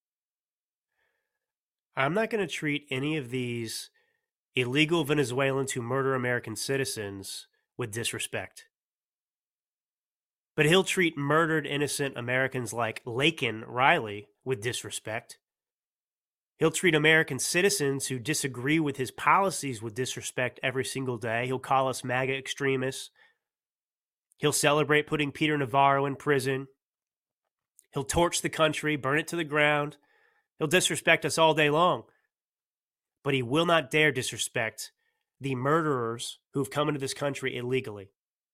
Speaker 4: I'm not going to treat any of these illegal Venezuelans who murder American citizens with disrespect. But he'll treat murdered innocent Americans like Laken Riley with disrespect. He'll treat American citizens who disagree with his policies with disrespect every single day. He'll call us MAGA extremists. He'll celebrate putting Peter Navarro in prison. He'll torch the country, burn it to the ground. He'll disrespect us all day long. But he will not dare disrespect the murderers who've come into this country illegally.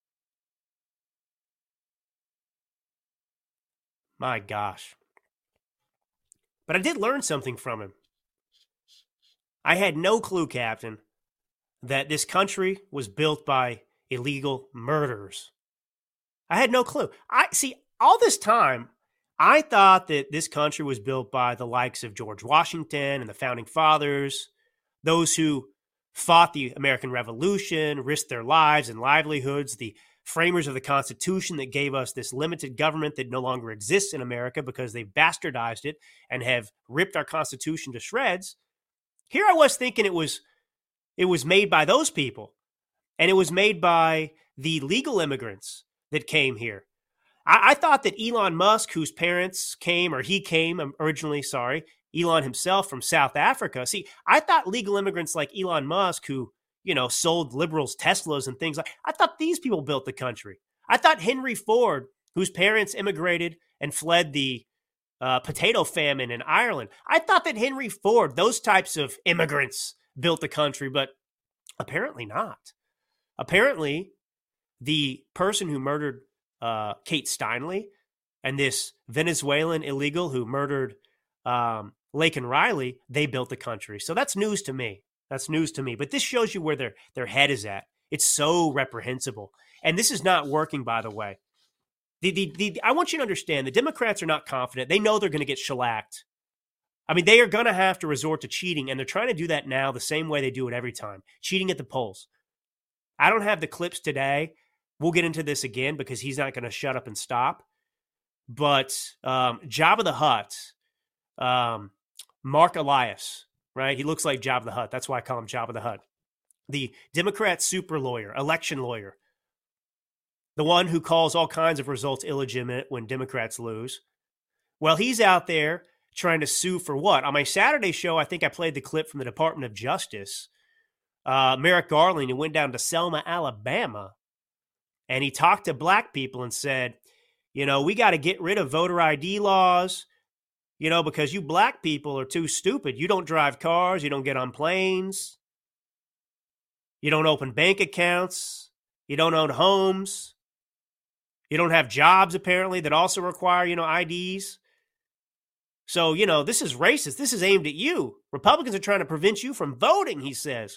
Speaker 4: My gosh. But I did learn something from him. I had no clue, Captain, that this country was built by illegal murderers. I had no clue. All this time, I thought that this country was built by the likes of George Washington and the Founding Fathers, those who fought the American Revolution, risked their lives and livelihoods, the framers of the Constitution that gave us this limited government that no longer exists in America because they've bastardized it and have ripped our Constitution to shreds. Here I was thinking it was made by those people, and it was made by the legal immigrants that came here. I thought that Elon Musk, whose parents came, or he came originally, Elon himself from South Africa. See, I thought legal immigrants like Elon Musk, who, sold liberals Teslas and things I thought these people built the country. I thought Henry Ford, whose parents immigrated and fled the potato famine in Ireland. I thought that Henry Ford, those types of immigrants, built the country, but apparently not. Apparently, the person who murdered Kate Steinle and this Venezuelan illegal who murdered Laken Riley, they built the country. So that's news to me. But this shows you where their head is at. It's so reprehensible. And this is not working, by the way. I want you to understand, the Democrats are not confident. They know they're going to get shellacked. I mean, they are going to have to resort to cheating, and they're trying to do that now the same way they do it every time, cheating at the polls. I don't have the clips today. We'll get into this again because he's not going to shut up and stop. But Jabba the Hutt, Mark Elias, right? He looks like Jabba the Hutt. That's why I call him Jabba the Hutt. The Democrat super lawyer, election lawyer, the one who calls all kinds of results illegitimate when Democrats lose. Well, he's out there trying to sue for what? On my Saturday show, I think I played the clip from the Department of Justice. Merrick Garland, who went down to Selma, Alabama, and he talked to black people and said, we got to get rid of voter ID laws, because you black people are too stupid. You don't drive cars. You don't get on planes. You don't open bank accounts. You don't own homes. You don't have jobs, apparently, that also require, IDs. So, this is racist. This is aimed at you. Republicans are trying to prevent you from voting, he says.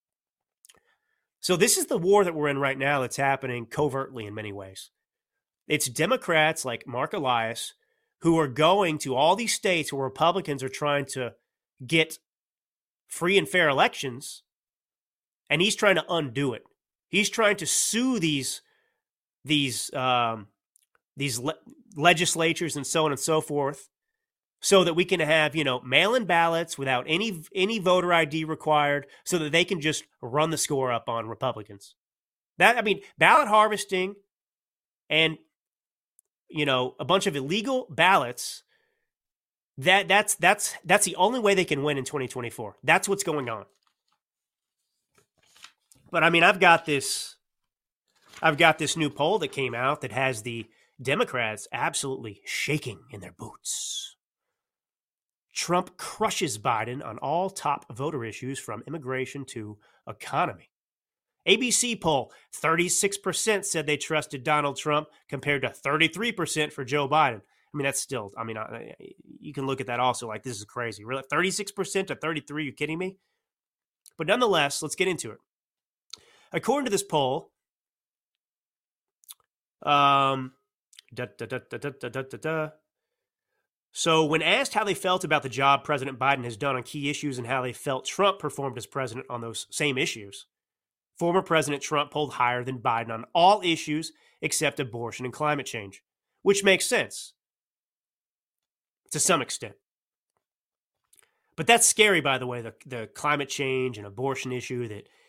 Speaker 4: So this is the war that we're in right now that's happening covertly in many ways. It's Democrats like Mark Elias who are going to all these states where Republicans are trying to get free and fair elections, and he's trying to undo it. He's trying to sue these legislatures and so on and so forth, so that we can have, mail-in ballots without any voter ID required, so that they can just run the score up on Republicans. Ballot harvesting and, a bunch of illegal ballots, that's the only way they can win in 2024. That's what's going on. But I've got this new poll that came out that has the Democrats absolutely shaking in their boots. Trump crushes Biden on all top voter issues from immigration to economy. ABC poll, 36% said they trusted Donald Trump compared to 33% for Joe Biden. That's still, you can look at that also like this is crazy. Really, 36% to 33%, you kidding me? But nonetheless, let's get into it. According to this poll, so when asked how they felt about the job President Biden has done on key issues and how they felt Trump performed as president on those same issues, former President Trump polled higher than Biden on all issues except abortion and climate change, which makes sense to some extent. But that's scary, by the way, the climate change and abortion issue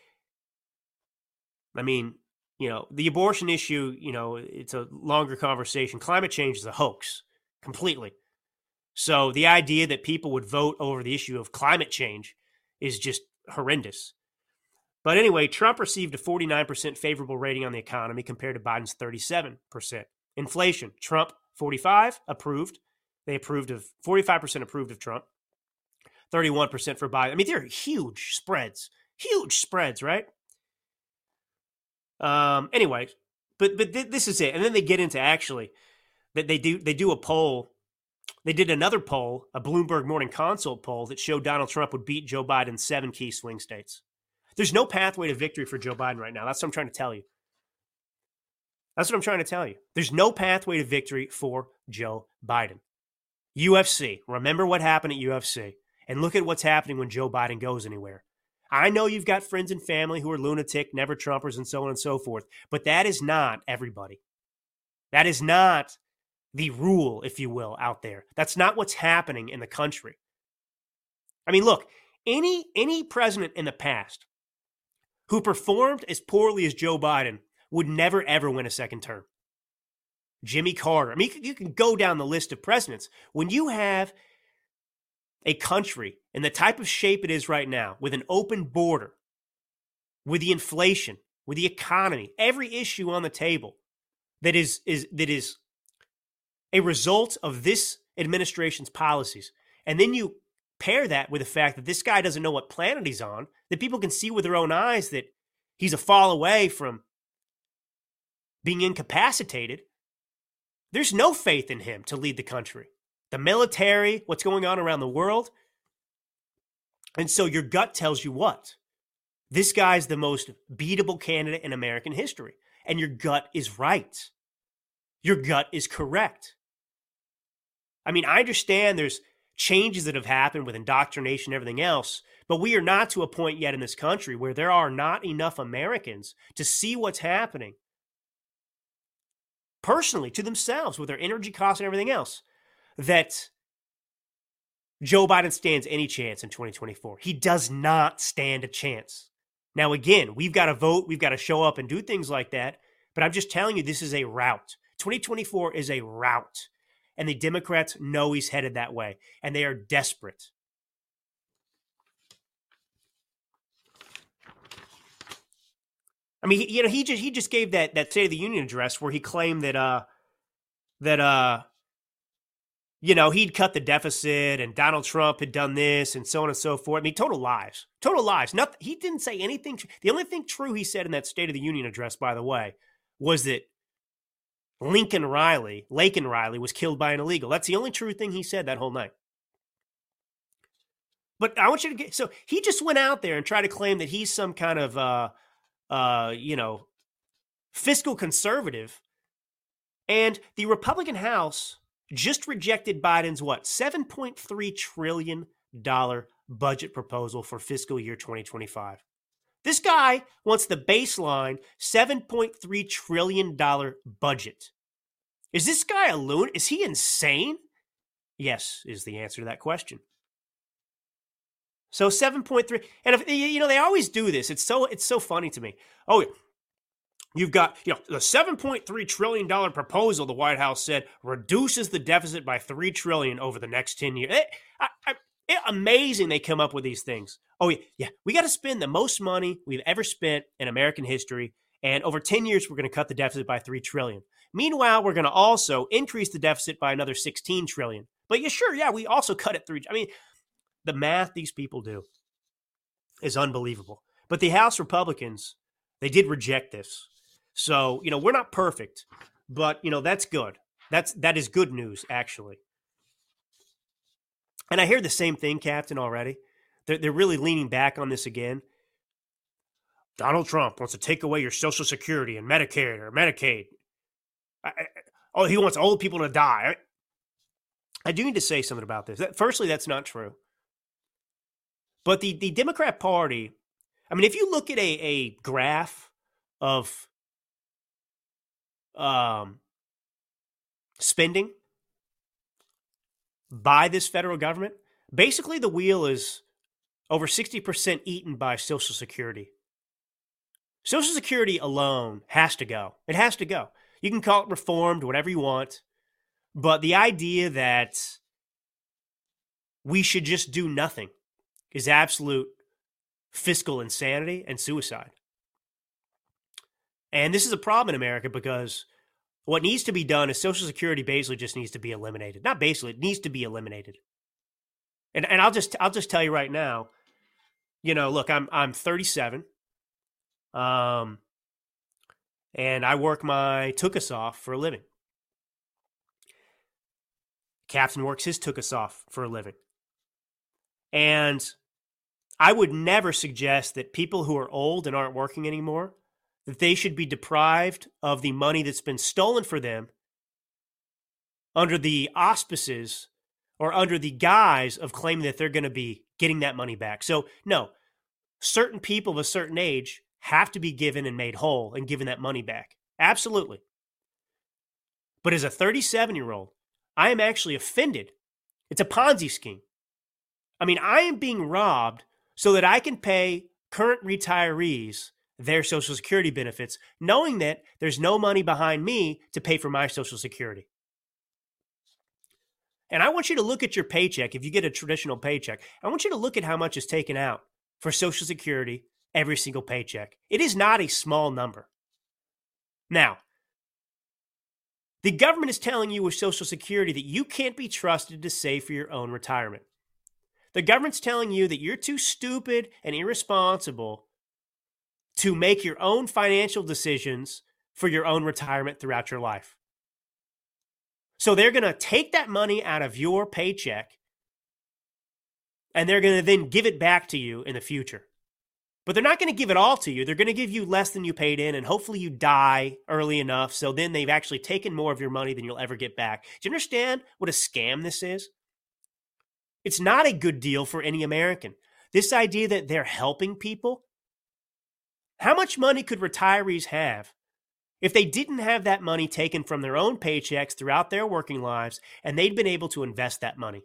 Speaker 4: the abortion issue, it's a longer conversation. Climate change is a hoax, completely. So the idea that people would vote over the issue of climate change is just horrendous. But anyway, Trump received a 49% favorable rating on the economy compared to Biden's 37%. Inflation, Trump 45 approved. They approved of 45% approved of Trump. 31% for Biden. They're huge spreads, right? Anyway, but this is it. And then they get into actually that they do a poll. They did another poll, a Bloomberg Morning Consult poll that showed Donald Trump would beat Joe Biden in 7 key swing states. There's no pathway to victory for Joe Biden right now. That's what I'm trying to tell you. There's no pathway to victory for Joe Biden. UFC. Remember what happened at UFC. And look at what's happening when Joe Biden goes anywhere. I know you've got friends and family who are lunatic, never Trumpers, and so on and so forth, but that is not everybody. That is not the rule, if you will, out there. That's not what's happening in the country. I mean, look, any president in the past who performed as poorly as Joe Biden would never, ever win a second term. Jimmy Carter. I mean, you can go down the list of presidents. When you have a country in the type of shape it is right now, with an open border, with the inflation, with the economy, every issue on the table that is a result of this administration's policies, and then you pair that with the fact that this guy doesn't know what planet he's on, that people can see with their own eyes that he's a fall away from being incapacitated, there's no faith in him to lead the country. The military, what's going on around the world. And so your gut tells you what? This guy's the most beatable candidate in American history. And your gut is right. Your gut is correct. I mean, I understand there's changes that have happened with indoctrination and everything else, but we are not to a point yet in this country where there are not enough Americans to see what's happening personally to themselves with their energy costs and everything else, that Joe Biden stands any chance in 2024. He does not stand a chance. Now, again, we've got to vote, we've got to show up and do things like that, but I'm just telling you, this is a rout. 2024 is a rout, and the Democrats know he's headed that way, and they are desperate. I mean, he just gave that State of the Union address where he claimed that he'd cut the deficit and Donald Trump had done this and so on and so forth. I mean, total lies. Total lies. Nothing. He didn't say anything. The only thing true he said in that State of the Union address, by the way, was that Laken Riley was killed by an illegal. That's the only true thing he said that whole night. But I want you to get, so he just went out there and tried to claim that he's some kind of, fiscal conservative. And the Republican House just rejected Biden's $7.3 trillion budget proposal for fiscal year 2025. This guy wants the baseline $7.3 trillion budget. Is this guy a loon? Is he insane? Yes, is the answer to that question. So 7.3, and if, they always do this. It's so funny to me. Oh, yeah. You've got, the $7.3 trillion proposal, the White House said, reduces the deficit by $3 trillion over the next 10 years. It's amazing they come up with these things. Oh, yeah, we got to spend the most money we've ever spent in American history, and over 10 years, we're going to cut the deficit by $3 trillion. Meanwhile, we're going to also increase the deficit by another $16 trillion. But we also cut it $3. I mean, the math these people do is unbelievable. But the House Republicans, they did reject this. So, we're not perfect, but, that's good. That is good news, actually. And I hear the same thing, Captain, already. They're really leaning back on this again. Donald Trump wants to take away your Social Security and Medicare or Medicaid. He wants old people to die. I do need to say something about this. Firstly, that's not true. But the Democrat Party, I mean, if you look at a graph of spending by this federal government, basically the wheel is over 60% eaten by Social Security. Social Security alone has to go. It has to go. You can call it reformed, whatever you want, but the idea that we should just do nothing is absolute fiscal insanity and suicide. And this is a problem in America because what needs to be done is Social Security basically just needs to be eliminated. Not basically, it needs to be eliminated. And I'll just tell you right now, look, I'm 37. And I work my took-us off for a living. Captain works his took-us off for a living. And I would never suggest that people who are old and aren't working anymore, that they should be deprived of the money that's been stolen for them under the auspices or under the guise of claiming that they're going to be getting that money back. So, no, certain people of a certain age have to be given and made whole and given that money back. Absolutely. But as a 37-year-old, I am actually offended. It's a Ponzi scheme. I mean, I am being robbed so that I can pay current retirees their Social Security benefits, knowing that there's no money behind me to pay for my Social Security. And I want you to look at your paycheck. If you get a traditional paycheck, I want you to look at how much is taken out for Social Security every single paycheck. It is not a small number. Now, the government is telling you with Social Security that you can't be trusted to save for your own retirement. The government's telling you that you're too stupid and irresponsible to make your own financial decisions for your own retirement throughout your life. So they're going to take that money out of your paycheck and they're going to then give it back to you in the future. But they're not going to give it all to you. They're going to give you less than you paid in, and hopefully you die early enough so then they've actually taken more of your money than you'll ever get back. Do you understand what a scam this is? It's not a good deal for any American. This idea that they're helping people. How much money could retirees have if they didn't have that money taken from their own paychecks throughout their working lives and they'd been able to invest that money?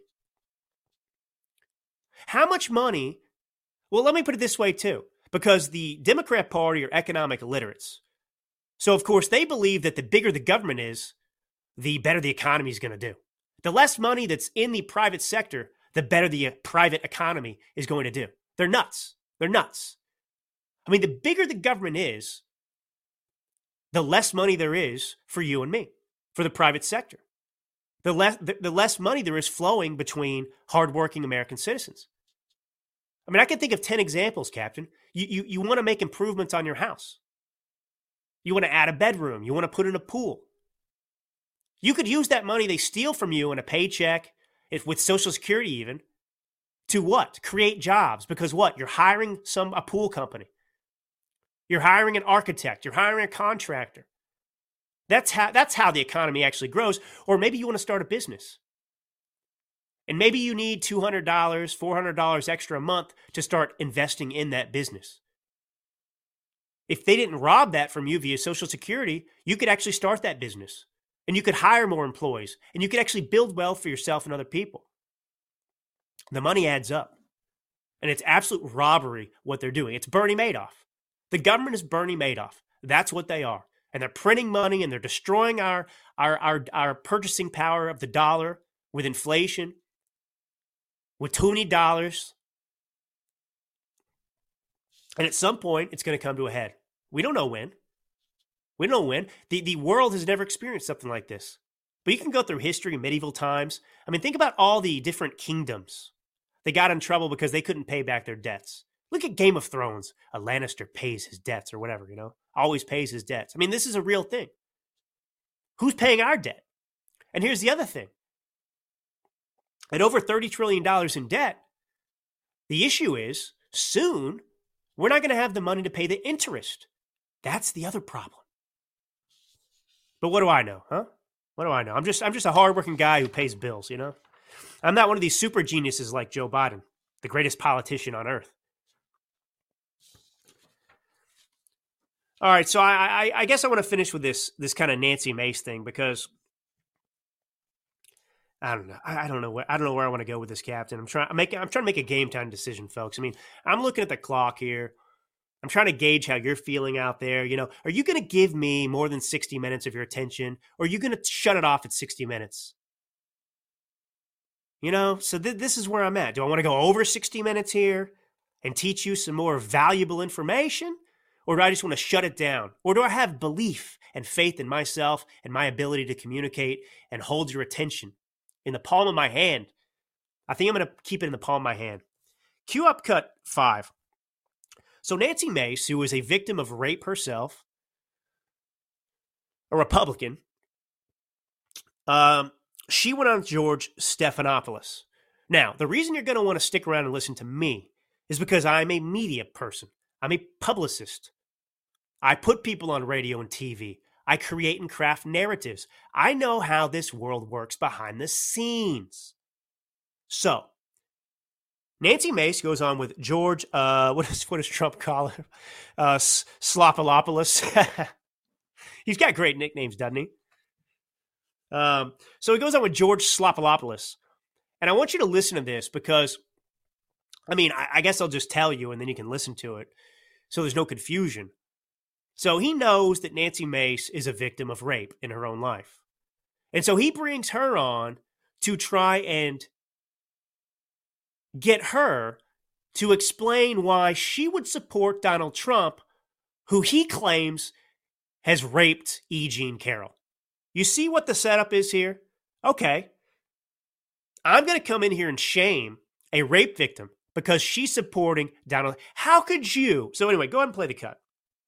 Speaker 4: How much money? Well, let me put it this way too, because the Democrat Party are economic illiterates. So, of course, they believe that the bigger the government is, the better the economy is going to do. The less money that's in the private sector, the better the private economy is going to do. They're nuts. They're nuts. I mean, the bigger the government is, the less money there is for you and me, for the private sector. The less money there is flowing between hardworking American citizens. I mean, I can think of 10 examples, Captain. You want to make improvements on your house. You want to add a bedroom. You want to put in a pool. You could use that money they steal from you in a paycheck, with Social Security even, to what? Create jobs. Because what? You're hiring a pool company. You're hiring an architect. You're hiring a contractor. That's how the economy actually grows. Or maybe you want to start a business. And maybe you need $200, $400 extra a month to start investing in that business. If they didn't rob that from you via Social Security, you could actually start that business. And you could hire more employees. And you could actually build wealth for yourself and other people. The money adds up. And it's absolute robbery what they're doing. It's Bernie Madoff. The government is Bernie Madoff. That's what they are. And they're printing money and they're destroying our purchasing power of the dollar with inflation, with too many dollars. And at some point, it's going to come to a head. We don't know when. We don't know when. The world has never experienced something like this. But you can go through history, medieval times. I mean, think about all the different kingdoms. They got in trouble because they couldn't pay back their debts. Look at Game of Thrones. A Lannister pays his debts or whatever, always pays his debts. I mean, this is a real thing. Who's paying our debt? And here's the other thing. At over $30 trillion in debt, the issue is soon we're not going to have the money to pay the interest. That's the other problem. But what do I know, huh? What do I know? I'm just a hardworking guy who pays bills, I'm not one of these super geniuses like Joe Biden, the greatest politician on earth. All right, so I guess I want to finish with this kind of Nancy Mace thing because I don't know. I don't know where I want to go with this, Captain. I'm trying to make a game time decision, folks. I mean, I'm looking at the clock here. I'm trying to gauge how you're feeling out there. Are you going to give me more than 60 minutes of your attention, or are you going to shut it off at 60 minutes? So this is where I'm at. Do I want to go over 60 minutes here and teach you some more valuable information? Or do I just want to shut it down? Or do I have belief and faith in myself and my ability to communicate and hold your attention in the palm of my hand? I think I'm going to keep it in the palm of my hand. Cue up cut 5. So Nancy Mace, who was a victim of rape herself, a Republican, she went on George Stephanopoulos. Now, the reason you're going to want to stick around and listen to me is because I'm a media person. I'm a publicist. I put people on radio and TV. I create and craft narratives. I know how this world works behind the scenes. So, Nancy Mace goes on with George, what does Trump call him? Slopolopoulos. He's got great nicknames, doesn't he? So he goes on with George Slopolopoulos. And I want you to listen to this because, I mean, I guess I'll just tell you and then you can listen to it so there's no confusion. So he knows that Nancy Mace is a victim of rape in her own life. And so he brings her on to try and get her to explain why she would support Donald Trump, who he claims has raped E. Jean Carroll. You see what the setup is here? Okay. I'm going to come in here and shame a rape victim because she's supporting Donald. How could you? So anyway, go ahead and play the cut.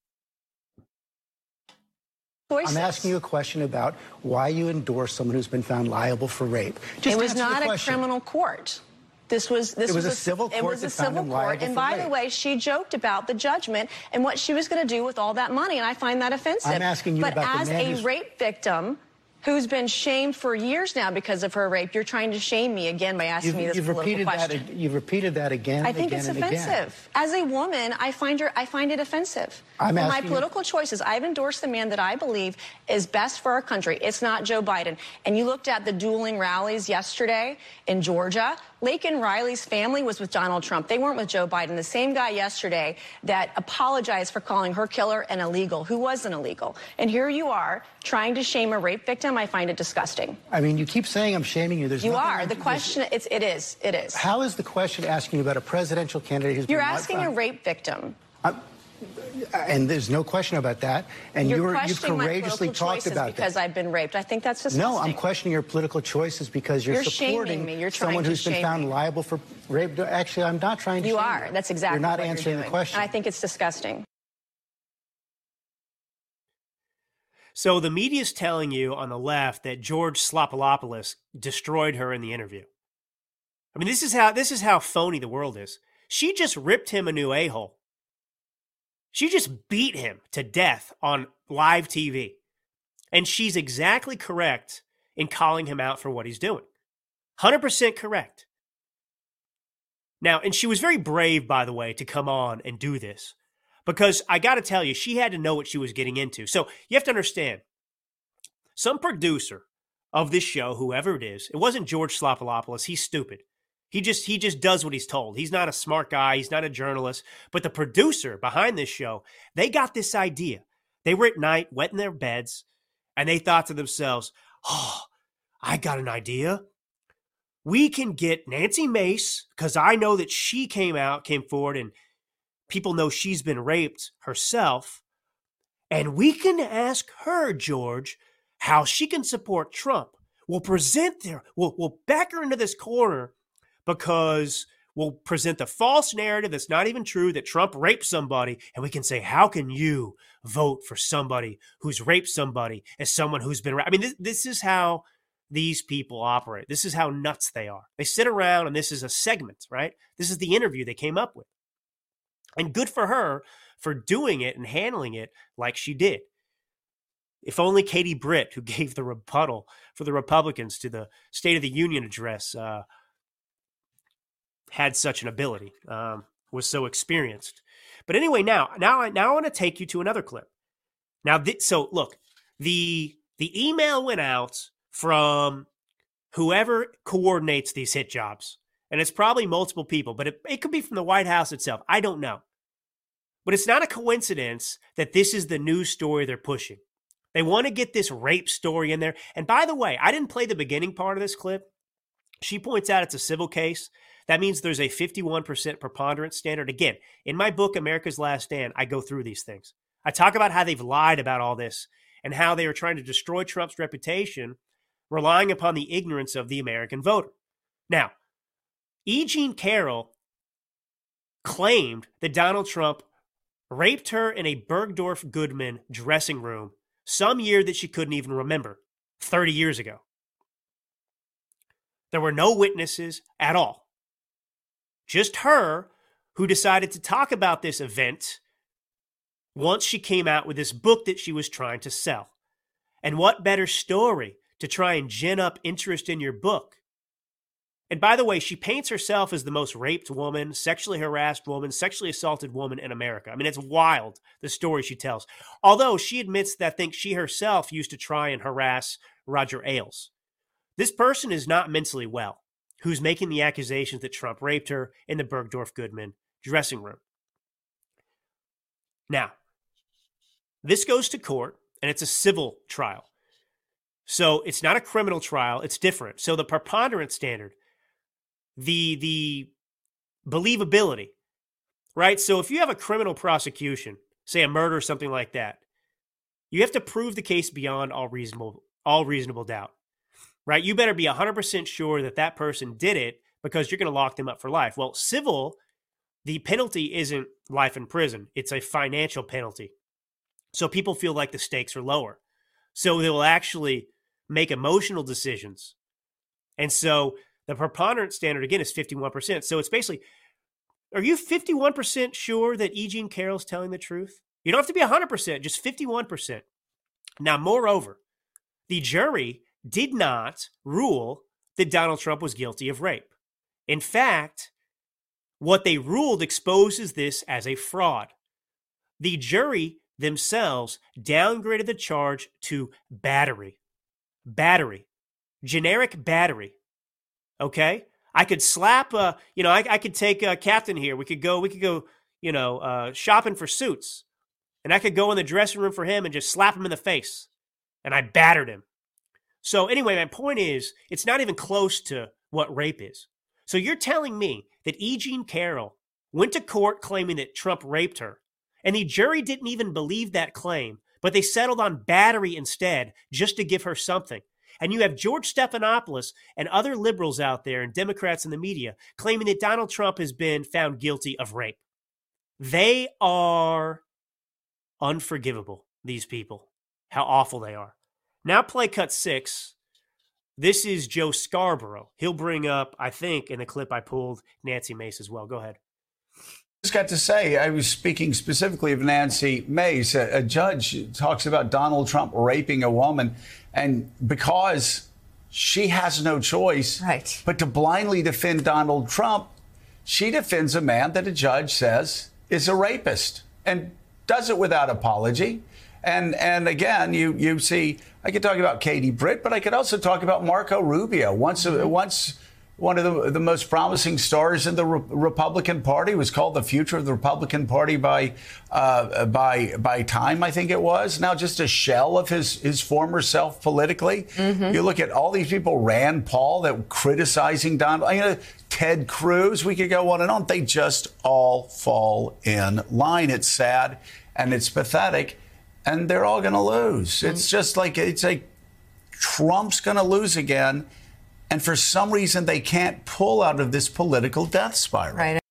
Speaker 10: I'm asking you a question about why you endorse someone who's been found liable for rape. Just
Speaker 11: it was not a criminal court. This was
Speaker 10: a civil court.
Speaker 11: It was a civil court. And by the way, she joked about the judgment and what she was going to do with all that money, and I find that offensive.
Speaker 10: I'm asking you about the man
Speaker 11: as a rape victim who's been shamed for years now because of her rape, you're trying to shame me again by asking me this political question.
Speaker 10: You've repeated that again and again and again.
Speaker 11: I think it's offensive. As a woman, I find it offensive. For my political choices, I've endorsed the man that I believe is best for our country. It's not Joe Biden. And you looked at the dueling rallies yesterday in Georgia. Laken Riley's family was with Donald Trump. They weren't with Joe Biden. The same guy yesterday that apologized for calling her killer an illegal, who wasn't illegal. And here you are trying to shame a rape victim. I find it disgusting.
Speaker 10: I mean, you keep saying I'm shaming you.
Speaker 11: You are. The question, it is.
Speaker 10: How is the question asking you about a presidential candidate who's
Speaker 11: You're asking a rape victim.
Speaker 10: And there's no question about that. And you've courageously talked about that.
Speaker 11: Because I've been raped. I think that's disgusting.
Speaker 10: No, I'm questioning your political choices because you're supporting
Speaker 11: me. You're
Speaker 10: someone who's been found liable for rape. Actually, I'm not trying to shame you.
Speaker 11: You are. That's exactly
Speaker 10: what you're doing.
Speaker 11: You're
Speaker 10: not answering the question.
Speaker 11: And I think it's disgusting.
Speaker 4: So the media's telling you on the left that George Slopolopoulos destroyed her in the interview. I mean, this is how phony the world is. She just ripped him a new a-hole. She just beat him to death on live TV. And she's exactly correct in calling him out for what he's doing. 100% correct. Now, and she was very brave, by the way, to come on and do this. Because I got to tell you, she had to know what she was getting into. So you have to understand, some producer of this show, whoever it is, it wasn't George Slopolopoulos. He's stupid. He just does what he's told. He's not a smart guy. He's not a journalist. But the producer behind this show, they got this idea. They were at night, wet in their beds, and they thought to themselves, oh, I got an idea. We can get Nancy Mace, because I know that she came forward, and people know she's been raped herself. And we can ask her, George, how she can support Trump. We'll we'll back her into this corner, because we'll present the false narrative that's not even true, that Trump raped somebody, and we can say, how can you vote for somebody who's raped somebody as someone who's been raped? I mean, this is how these people operate. This is how nuts they are. They sit around, and this is a segment, right? This is the interview they came up with. And good for her for doing it and handling it like she did. If only Katie Britt, who gave the rebuttal for the Republicans to the State of the Union address, had such an ability, was so experienced. But anyway, now I want to take you to another clip. Now, so look, the email went out from whoever coordinates these hit jobs, and it's probably multiple people, but it could be from the White House itself. I don't know. But it's not a coincidence that this is the news story they're pushing. They want to get this rape story in there. And by the way, I didn't play the beginning part of this clip. She points out it's a civil case. That means there's a 51% preponderance standard. Again, in my book, America's Last Stand, I go through these things. I talk about how they've lied about all this and how they are trying to destroy Trump's reputation, relying upon the ignorance of the American voter. Now, E. Jean Carroll claimed that Donald Trump raped her in a Bergdorf Goodman dressing room some year that she couldn't even remember, 30 years ago. There were no witnesses at all. Just her, who decided to talk about this event once she came out with this book that she was trying to sell. And what better story to try and gin up interest in your book And by the way, she paints herself as the most raped woman, sexually harassed woman, sexually assaulted woman in America. I mean, it's wild, the story she tells. Although she admits that she herself used to try and harass Roger Ailes. This person is not mentally well, who's making the accusations that Trump raped her in the Bergdorf Goodman dressing room. Now, this goes to court, and it's a civil trial. So it's not a criminal trial. It's different. So the preponderance standard, the believability, right? So if you have a criminal prosecution, say a murder or something like that, you have to prove the case beyond all reasonable doubt, right? You better be 100% sure that that person did it because you're going to lock them up for life. Well, civil, the penalty isn't life in prison. It's a financial penalty. So people feel like the stakes are lower. So they will actually make emotional decisions. And so the preponderance standard, again, is 51%. So it's basically, are you 51% sure that E. Jean Carroll's telling the truth? You don't have to be 100%, just 51%. Now, moreover, the jury did not rule that Donald Trump was guilty of rape. In fact, what they ruled exposes this as a fraud. The jury themselves downgraded the charge to battery. Battery. Generic battery. Okay? I could slap, I could take Captain here. We could go, shopping for suits. And I could go in the dressing room for him and just slap him in the face. And I battered him. So anyway, my point is, it's not even close to what rape is. So you're telling me that E. Jean Carroll went to court claiming that Trump raped her, and the jury didn't even believe that claim, but they settled on battery instead just to give her something. And you have George Stephanopoulos and other liberals out there and Democrats in the media claiming that Donald Trump has been found guilty of rape. They are unforgivable, these people. How awful they are. Now play cut 6. This is Joe Scarborough. He'll bring up, I think, in the clip I pulled, Nancy Mace as well. Go ahead.
Speaker 12: Just got to say, I was speaking specifically of Nancy Mace. A judge talks about Donald Trump raping a woman, and because she has no choice but to blindly defend Donald Trump, she defends a man that a judge says is a rapist and does it without apology. And again, you see, I could talk about Katie Britt, but I could also talk about Marco Rubio. Once one of the most promising stars in the Republican Party, was called the future of the Republican Party by Time, I think it was. Now just a shell of his former self politically. Mm-hmm. You look at all these people, Rand Paul, that were criticizing Donald, Ted Cruz, we could go on and on. They just all fall in line. It's sad and it's pathetic. And they're all going to lose. It's just like, Trump's going to lose again. And for some reason, they can't pull out of this political death spiral. Right.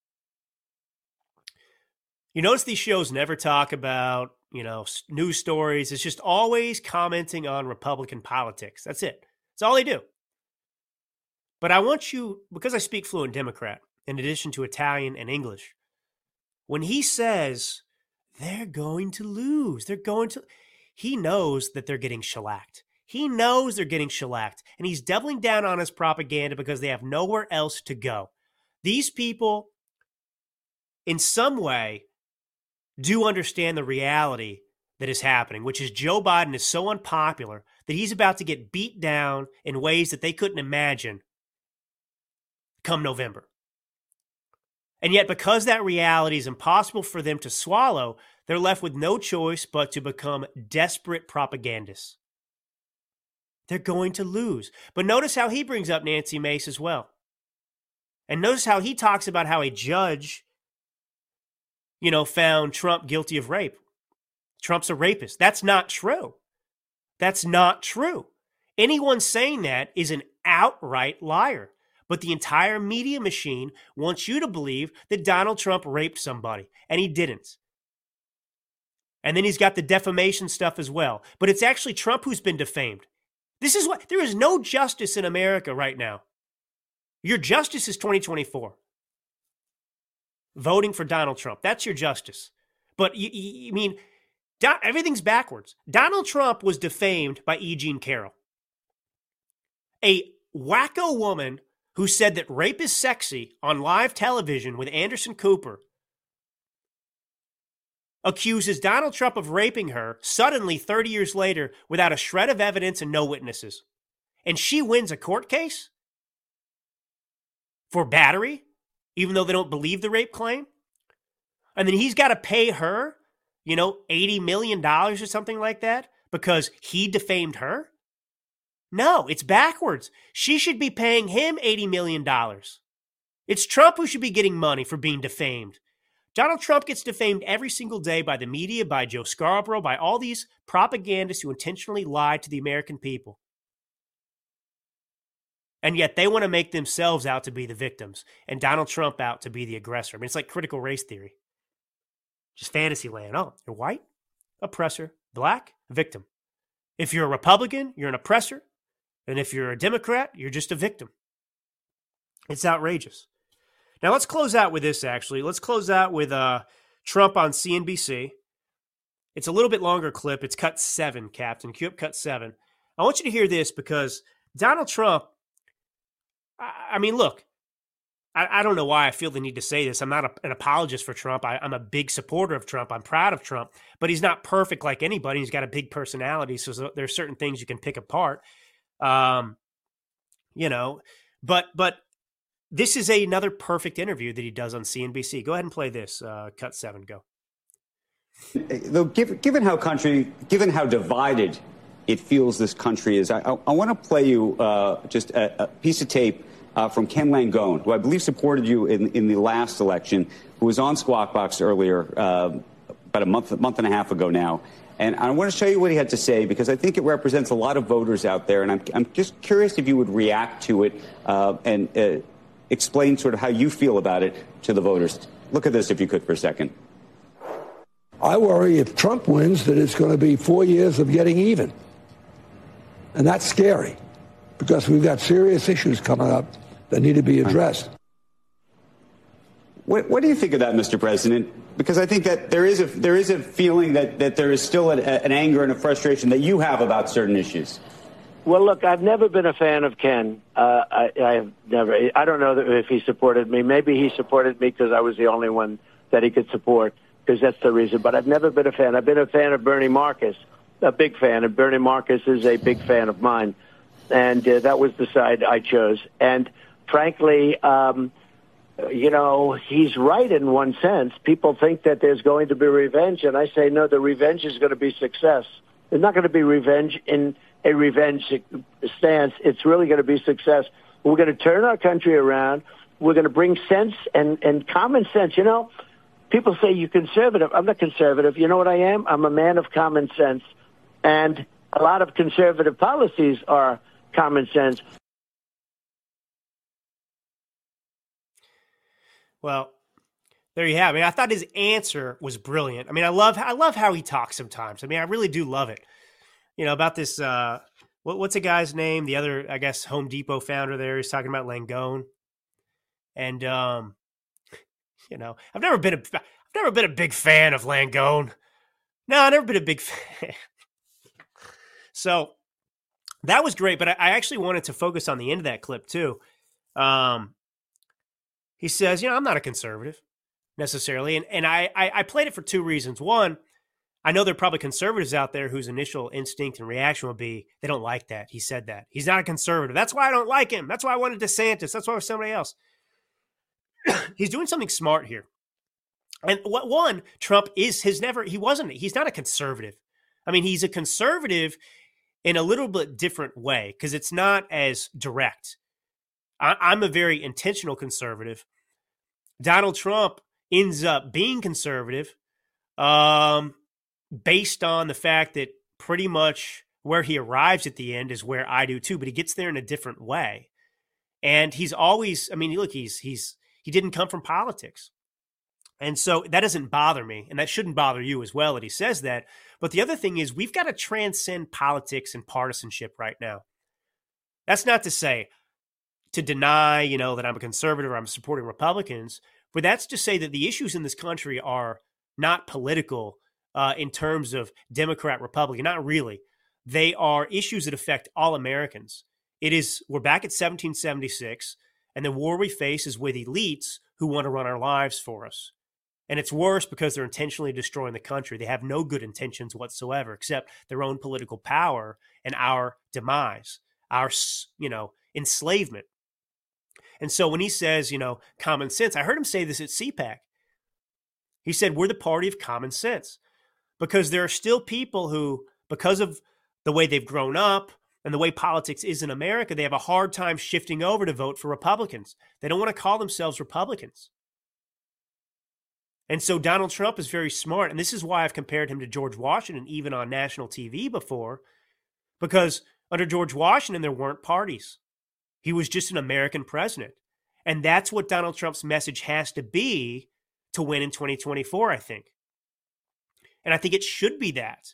Speaker 4: You notice these shows never talk about, news stories. It's just always commenting on Republican politics. That's it. That's all they do. But I want you, because I speak fluent Democrat, in addition to Italian and English, when he says they're going to lose, he knows that they're getting shellacked. He knows they're getting shellacked, and he's doubling down on his propaganda because they have nowhere else to go. These people, in some way, do understand the reality that is happening, which is Joe Biden is so unpopular that he's about to get beat down in ways that they couldn't imagine come November. And yet, because that reality is impossible for them to swallow, they're left with no choice but to become desperate propagandists. They're going to lose. But notice how he brings up Nancy Mace as well. And notice how he talks about how a judge, found Trump guilty of rape. Trump's a rapist. That's not true. That's not true. Anyone saying that is an outright liar. But the entire media machine wants you to believe that Donald Trump raped somebody, and he didn't. And then he's got the defamation stuff as well. But it's actually Trump who's been defamed. This is what, there is no justice in America right now. Your justice is 2024. Voting for Donald Trump. That's your justice. But everything's backwards. Donald Trump was defamed by E. Jean Carroll, a wacko woman who said that rape is sexy on live television with Anderson Cooper, accuses Donald Trump of raping her suddenly 30 years later without a shred of evidence and no witnesses. And she wins a court case for battery, even though they don't believe the rape claim. And then he's got to pay her, $80 million or something like that because he defamed her. No, it's backwards. She should be paying him $80 million. It's Trump who should be getting money for being defamed. Donald Trump gets defamed every single day by the media, by Joe Scarborough, by all these propagandists who intentionally lie to the American people. And yet they want to make themselves out to be the victims and Donald Trump out to be the aggressor. I mean, it's like critical race theory. Just fantasy land. Oh, you're white, oppressor, black, victim. If you're a Republican, you're an oppressor. And if you're a Democrat, you're just a victim. It's outrageous. Now, let's close out with this, actually. Let's close out with Trump on CNBC. It's a little bit longer clip. It's cut 7, Captain. Cue up cut 7. I want you to hear this because Donald Trump, I mean, look, I don't know why I feel the need to say this. I'm not an apologist for Trump. I'm a big supporter of Trump. I'm proud of Trump. But he's not perfect like anybody. He's got a big personality, so there's certain things you can pick apart. But this is another perfect interview that he does on CNBC. Go ahead and play this. Cut 7, go.
Speaker 13: Though, given how divided it feels this country is, I want to play you just a piece of tape from Ken Langone, who I believe supported you in the last election, who was on Squawk Box earlier, about a month and a half ago now. And I want to show you what he had to say because I think it represents a lot of voters out there. And I'm just curious if you would react to it and explain sort of how you feel about it to the voters. Look at this, if you could, for a second.
Speaker 14: I worry if Trump wins that it's going to be 4 years of getting even. And that's scary because we've got serious issues coming up that need to be addressed.
Speaker 13: What do you think of that, Mr. President? Because I think that there is a feeling that there is still an anger and a frustration that you have about certain issues.
Speaker 15: Well, look, I've never been a fan of Ken. I have never. I don't know if he supported me. Maybe he supported me because I was the only one that he could support, because that's the reason. But I've never been a fan. I've been a fan of Bernie Marcus, a big fan. And Bernie Marcus is a big fan of mine. And that was the side I chose. And frankly, he's right in one sense. People think that there's going to be revenge. And I say, no, the revenge is going to be success. There's not going to be revenge in a revenge stance. It's really going to be success. We're going to turn our country around. We're going to bring sense and common sense. People say you're conservative. I'm not conservative. You know what I am? I'm a man of common sense. And a lot of conservative policies are common sense.
Speaker 4: Well, there you have it. I mean, I thought his answer was brilliant. I mean, I love how he talks sometimes. I mean, I really do love it. About this, what's a guy's name? The other, I guess, Home Depot founder there is talking about Langone. And, I've never been a big fan of Langone. No, I've never been a big fan. So that was great, but I actually wanted to focus on the end of that clip too. He says, I'm not a conservative necessarily. And I played it for two reasons. One, I know there are probably conservatives out there whose initial instinct and reaction would be, they don't like that. He said that. He's not a conservative. That's why I don't like him. That's why I wanted DeSantis. That's why I was somebody else. He's doing something smart here. And Trump he's not a conservative. I mean, he's a conservative in a little bit different way because it's not as direct. I'm a very intentional conservative. Donald Trump ends up being conservative based on the fact that pretty much where he arrives at the end is where I do too, but he gets there in a different way. And he's always, I mean, look, he didn't come from politics. And so that doesn't bother me, and that shouldn't bother you as well that he says that. But the other thing is we've got to transcend politics and partisanship right now. That's not to say to deny, that I'm a conservative or I'm supporting Republicans, but that's to say that the issues in this country are not political in terms of Democrat, Republican, not really. They are issues that affect all Americans. We're back at 1776. And the war we face is with elites who want to run our lives for us. And it's worse because they're intentionally destroying the country. They have no good intentions whatsoever, except their own political power and our demise, our, enslavement. And so when he says, common sense, I heard him say this at CPAC. He said, we're the party of common sense, because there are still people who, because of the way they've grown up and the way politics is in America, they have a hard time shifting over to vote for Republicans. They don't want to call themselves Republicans. And so Donald Trump is very smart. And this is why I've compared him to George Washington, even on national TV before, because under George Washington, there weren't parties. He was just an American president. And that's what Donald Trump's message has to be to win in 2024, I think. And I think it should be that.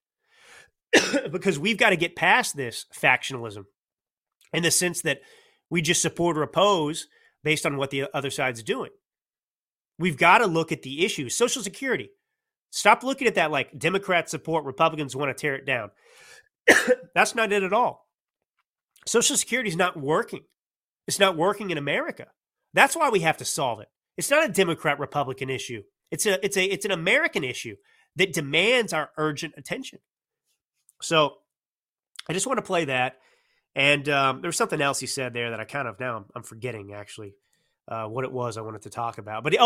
Speaker 4: Because we've got to get past this factionalism in the sense that we just support or oppose based on what the other side's doing. We've got to look at the issues. Social Security. Stop looking at that like Democrats support, Republicans want to tear it down. That's not it at all. Social Security is not working. It's not working in America. That's why we have to solve it. It's not a Democrat-Republican issue. It's an American issue that demands our urgent attention. So I just want to play that. And there was something else he said there that I kind of now I'm forgetting actually. What it was I wanted to talk about. But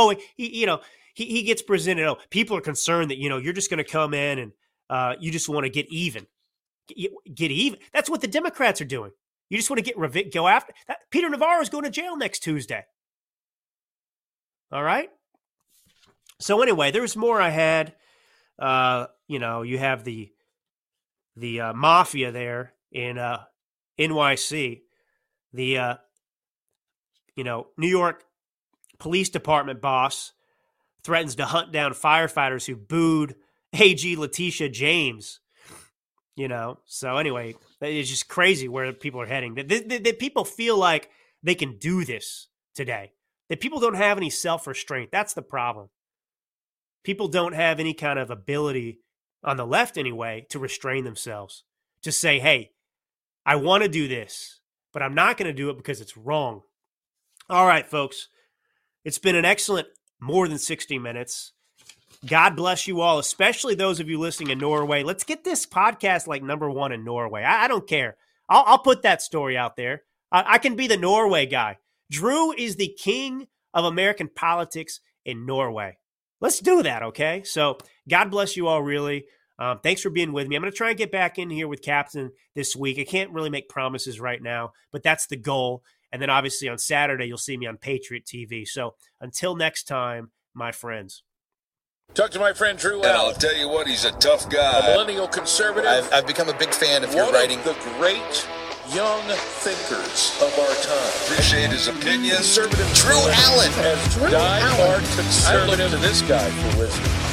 Speaker 4: he gets presented, people are concerned that, you're just going to come in and you just want to get even. Get even. That's what the Democrats are doing. You just want to go after that. Peter Navarro is going to jail next Tuesday. All right. So anyway, there's more I had. You have the mafia there in NYC, the New York Police Department boss threatens to hunt down firefighters who booed AG Letitia James. So anyway, it's just crazy where people are heading. That people feel like they can do this today. That people don't have any self-restraint. That's the problem. People don't have any kind of ability, on the left anyway, to restrain themselves. To say, hey, I want to do this, but I'm not going to do it because it's wrong. All right, folks. It's been an excellent more than 60 minutes. God bless you all, especially those of you listening in Norway. Let's get this podcast like number one in Norway. I don't care. I'll put that story out there. I can be the Norway guy. Drew is the king of American politics in Norway. Let's do that, okay? So God bless you all, really. Thanks for being with me. I'm going to try and get back in here with Captain this week. I can't really make promises right now, but that's the goal. And then obviously on Saturday, you'll see me on Patriot TV. So until next time, my friends.
Speaker 1: Talk to my friend Drew
Speaker 2: And I'll tell you what, he's a tough guy.
Speaker 1: A millennial conservative.
Speaker 3: I've become a big fan of your writing.
Speaker 1: One of the great young thinkers of our time.
Speaker 2: Appreciate his opinions.
Speaker 1: Conservative
Speaker 3: Drew Allen.
Speaker 1: As die-hard conservative. I look to this guy for wisdom.